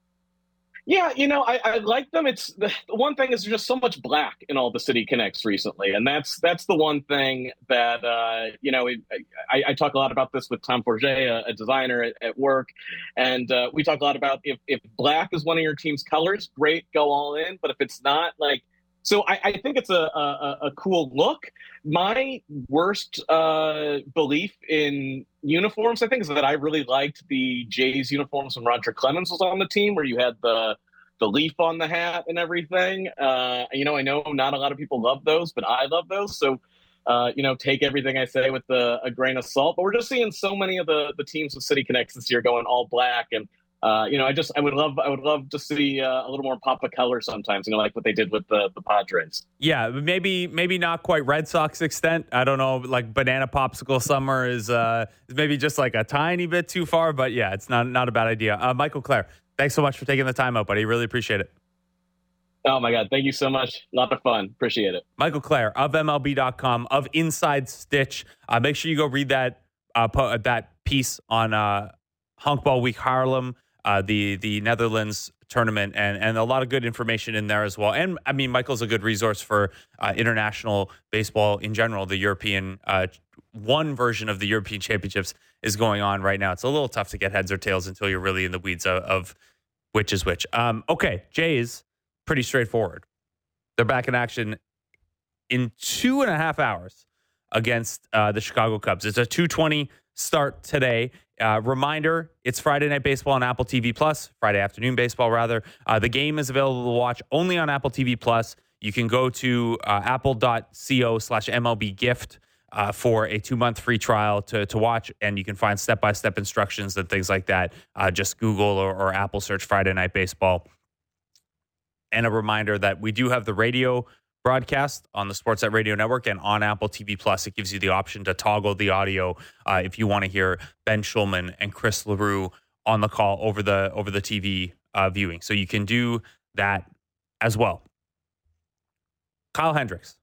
[SPEAKER 6] Yeah, you know, I, I like them. It's the, the one thing is there's just so much black in all the City Connects recently, and that's that's the one thing that uh, you know. It, I, I talk a lot about this with Tom Forget, a, a designer at, at work, and uh, we talk a lot about if if black is one of your team's colors, great, go all in. But if it's not, like, so I, I think it's a, a a cool look. My worst uh, belief in uniforms, I think, is that I really liked the Jays uniforms when Roger Clemens was on the team, where you had the the leaf on the hat and everything. Uh, you know, I know not a lot of people love those, but I love those. So, uh, you know, take everything I say with a, a grain of salt. But we're just seeing so many of the the teams with City Connects this year going all black, and uh, you know, I just I would love I would love to see uh, a little more pop of color sometimes. You know, like what they did with the the Padres.
[SPEAKER 1] Yeah, maybe maybe not quite Red Sox extent. I don't know. Like banana popsicle summer is uh, maybe just like a tiny bit too far, but yeah, it's not not a bad idea. Uh, Michael Clare, thanks so much for taking the time out, buddy. Really appreciate it.
[SPEAKER 6] Oh my God, thank you so much. A lot of fun. Appreciate it.
[SPEAKER 1] Michael Clare of M L B dot com, of Inside Stitch. Uh, make sure you go read that uh, po- that piece on uh, Honkball Week Haarlem. Uh, the the Netherlands tournament, and and a lot of good information in there as well. And I mean, Michael's a good resource for uh, international baseball in general. The European uh, one version of the European Championships is going on right now. It's a little tough to get heads or tails until you're really in the weeds of, of which is which. Um, okay, Jays, pretty straightforward. They're back in action in two and a half hours against uh, the Chicago Cubs. It's a two twenty start today. Uh, reminder, it's Friday Night Baseball on Apple T V Plus, Friday afternoon baseball, rather. Uh, the game is available to watch only on Apple T V Plus. You can go to uh, apple.co slash MLB gift uh, for a two-month free trial to, to watch, and you can find step-by-step instructions and things like that. Uh, just Google or, or Apple search Friday Night Baseball. And a reminder that we do have the radio broadcast on the Sportsnet Radio Network and on Apple T V Plus. It gives you the option to toggle the audio uh, if you want to hear Ben Schulman and Chris LaRue on the call over the over the T V uh, viewing. So you can do that as well. Kyle Hendricks.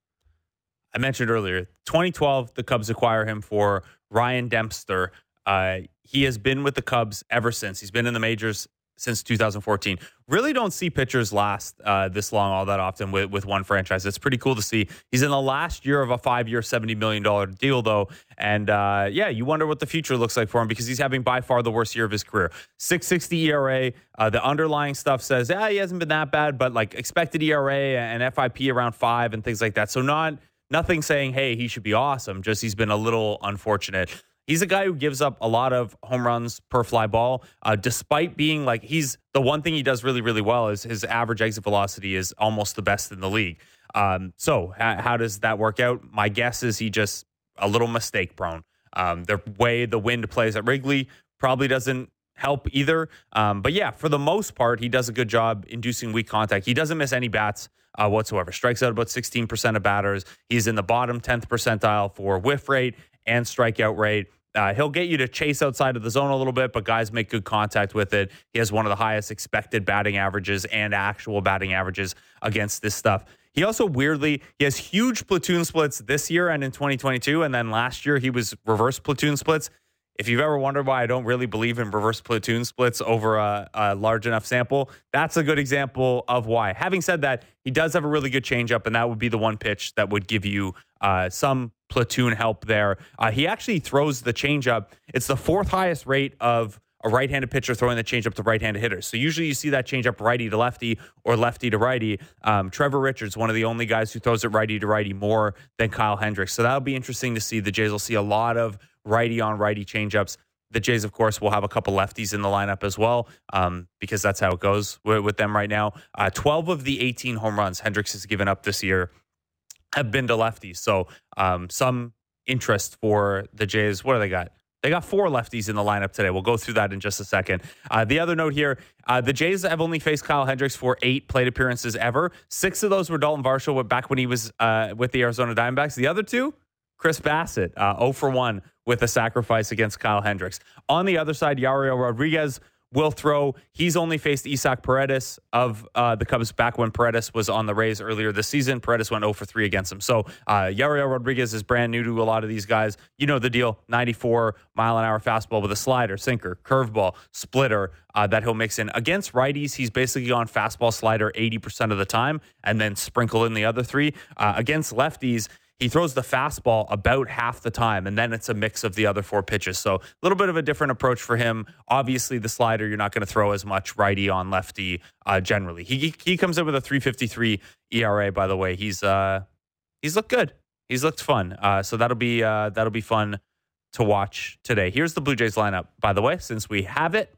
[SPEAKER 1] I mentioned earlier, twenty twelve, the Cubs acquire him for Ryan Dempster. Uh, he has been with the Cubs ever since. He's been in the majors since two thousand fourteen. Really don't see pitchers last uh, this long all that often with, with one franchise. It's pretty cool to see. He's in the last year of a five-year, seventy million dollars deal, though. And, uh, yeah, you wonder what the future looks like for him because he's having by far the worst year of his career. six sixty E R A. Uh, the underlying stuff says, yeah, he hasn't been that bad, but, like, expected E R A and F I P around five and things like that. So not nothing saying, hey, he should be awesome. Just he's been a little unfortunate. He's a guy who gives up a lot of home runs per fly ball, uh, despite being like he's the one thing he does really, really well is his average exit velocity is almost the best in the league. Um, so ha- how does that work out? My guess is he just a little mistake prone. Um, the way the wind plays at Wrigley probably doesn't help either. Um, but yeah, for the most part, he does a good job inducing weak contact. He doesn't miss any bats uh, whatsoever. Strikes out about sixteen percent of batters. He's in the bottom tenth percentile for whiff rate and strikeout rate. Uh, he'll get you to chase outside of the zone a little bit, but guys make good contact with it. He has one of the highest expected batting averages and actual batting averages against this stuff. He also weirdly, he has huge platoon splits this year and in twenty twenty-two. And then last year he was reverse platoon splits. If you've ever wondered why I don't really believe in reverse platoon splits over a, a large enough sample, that's a good example of why. Having said that, he does have a really good changeup, and that would be the one pitch that would give you uh, some platoon help there. Uh, he actually throws the changeup. It's the fourth highest rate of a right-handed pitcher throwing the changeup to right-handed hitters. So usually you see that changeup righty to lefty or lefty to righty. Um, Trevor Richards, one of the only guys who throws it righty to righty more than Kyle Hendricks. So that'll be interesting to see. The Jays will see a lot of righty on righty changeups. The Jays, of course, will have a couple lefties in the lineup as well um, because that's how it goes with, with them right now. Uh, twelve of the eighteen home runs Hendricks has given up this year have been to lefties. So um, some interest for the Jays. What do they got? They got four lefties in the lineup today. We'll go through that in just a second. Uh, the other note here, uh, the Jays have only faced Kyle Hendricks for eight plate appearances ever. Six of those were Dalton Varsho back when he was uh, with the Arizona Diamondbacks. The other two, Chris Bassett, uh, zero for one with a sacrifice against Kyle Hendricks. On the other side, Yariel Rodriguez will throw. He's only faced Isaac Paredes of uh, the Cubs back when Paredes was on the Rays earlier this season. Paredes went zero for three against him. So uh, Yariel Rodriguez is brand new to a lot of these guys. You know the deal, ninety-four mile an hour fastball with a slider, sinker, curveball, splitter uh, that he'll mix in. Against righties, he's basically on fastball, slider eighty percent of the time and then sprinkle in the other three. Uh, against lefties, he throws the fastball about half the time, and then it's a mix of the other four pitches. So a little bit of a different approach for him. Obviously, the slider, you're not going to throw as much righty on lefty uh, generally. He he comes in with a three fifty-three E R A, by the way. He's uh he's looked good. He's looked fun. Uh, so that'll be uh, that'll be fun to watch today. Here's the Blue Jays lineup, by the way, since we have it.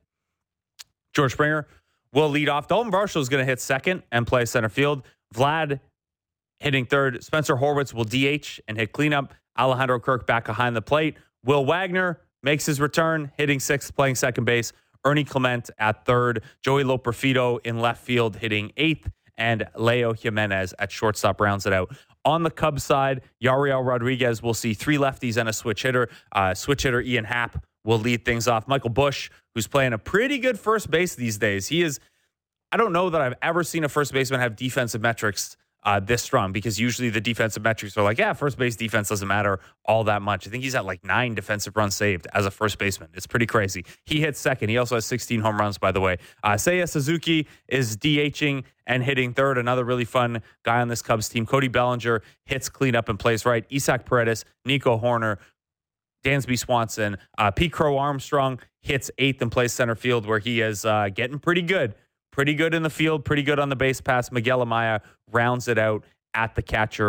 [SPEAKER 1] George Springer will lead off. Dalton Varsho is going to hit second and play center field. Vlad hitting third. Spencer Horwitz will D H and hit cleanup. Alejandro Kirk back behind the plate. Will Wagner makes his return, hitting sixth, playing second base. Ernie Clement at third. Joey Loperfido in left field, hitting eighth. And Leo Jimenez at shortstop rounds it out. On the Cubs side, Yariel Rodriguez will see three lefties and a switch hitter. Uh, switch hitter Ian Happ will lead things off. Michael Busch, who's playing a pretty good first base these days. He is, I don't know that I've ever seen a first baseman have defensive metrics Uh, this strong, because usually the defensive metrics are like, yeah, first base defense doesn't matter all that much. I think he's at like nine defensive runs saved as a first baseman. It's pretty crazy. He hits second. He also has sixteen home runs, by the way. Uh, Seiya Suzuki is DHing and hitting third. Another really fun guy on this Cubs team. Cody Bellinger hits cleanup and plays right. Isaac Paredes, Nico Horner, Dansby Swanson, uh, Pete Crow Armstrong hits eighth and plays center field, where he is uh, getting pretty good. Pretty good in the field, pretty good on the base pass. Miguel Amaya rounds it out at the catcher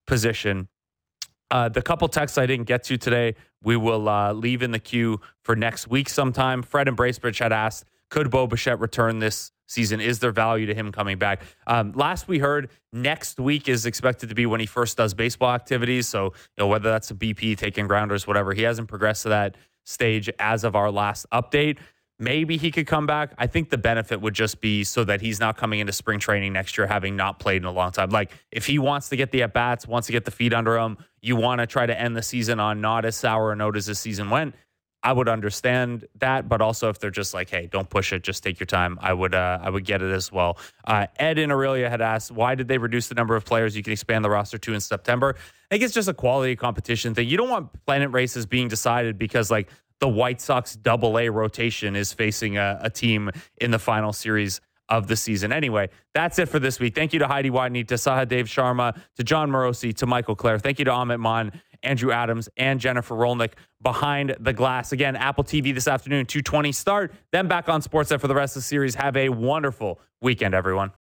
[SPEAKER 1] position. Uh, the couple texts I didn't get to today, we will uh, leave in the queue for next week sometime. Fred and Bracebridge had asked, could Bo Bichette return this season? Is there value to him coming back? Um, last we heard, next week is expected to be when he first does baseball activities. So, you know, whether that's a B P, taking grounders, whatever, he hasn't progressed to that stage as of our last update. Maybe he could come back. I think the benefit would just be so that he's not coming into spring training next year having not played in a long time. Like, if he wants to get the at-bats, wants to get the feet under him, you want to try to end the season on not as sour a note as this season went, I would understand that. But also if they're just like, hey, don't push it, just take your time, I would uh, I would get it as well. Uh, Ed in Aurelia had asked, why did they reduce the number of players you can expand the roster to in September? I think it's just a quality competition thing. You don't want pennant races being decided because, like, the White Sox double A rotation is facing a, a team in the final series of the season. Anyway, that's it for this week. Thank you to Heidi Watney, to Saha Dave Sharma, to John Morosi, to Michael Clare. Thank you to Amit Mon, Andrew Adams, and Jennifer Rolnick behind the glass. Again, Apple T V this afternoon, two twenty start. Then back on Sportsnet for the rest of the series. Have a wonderful weekend, everyone.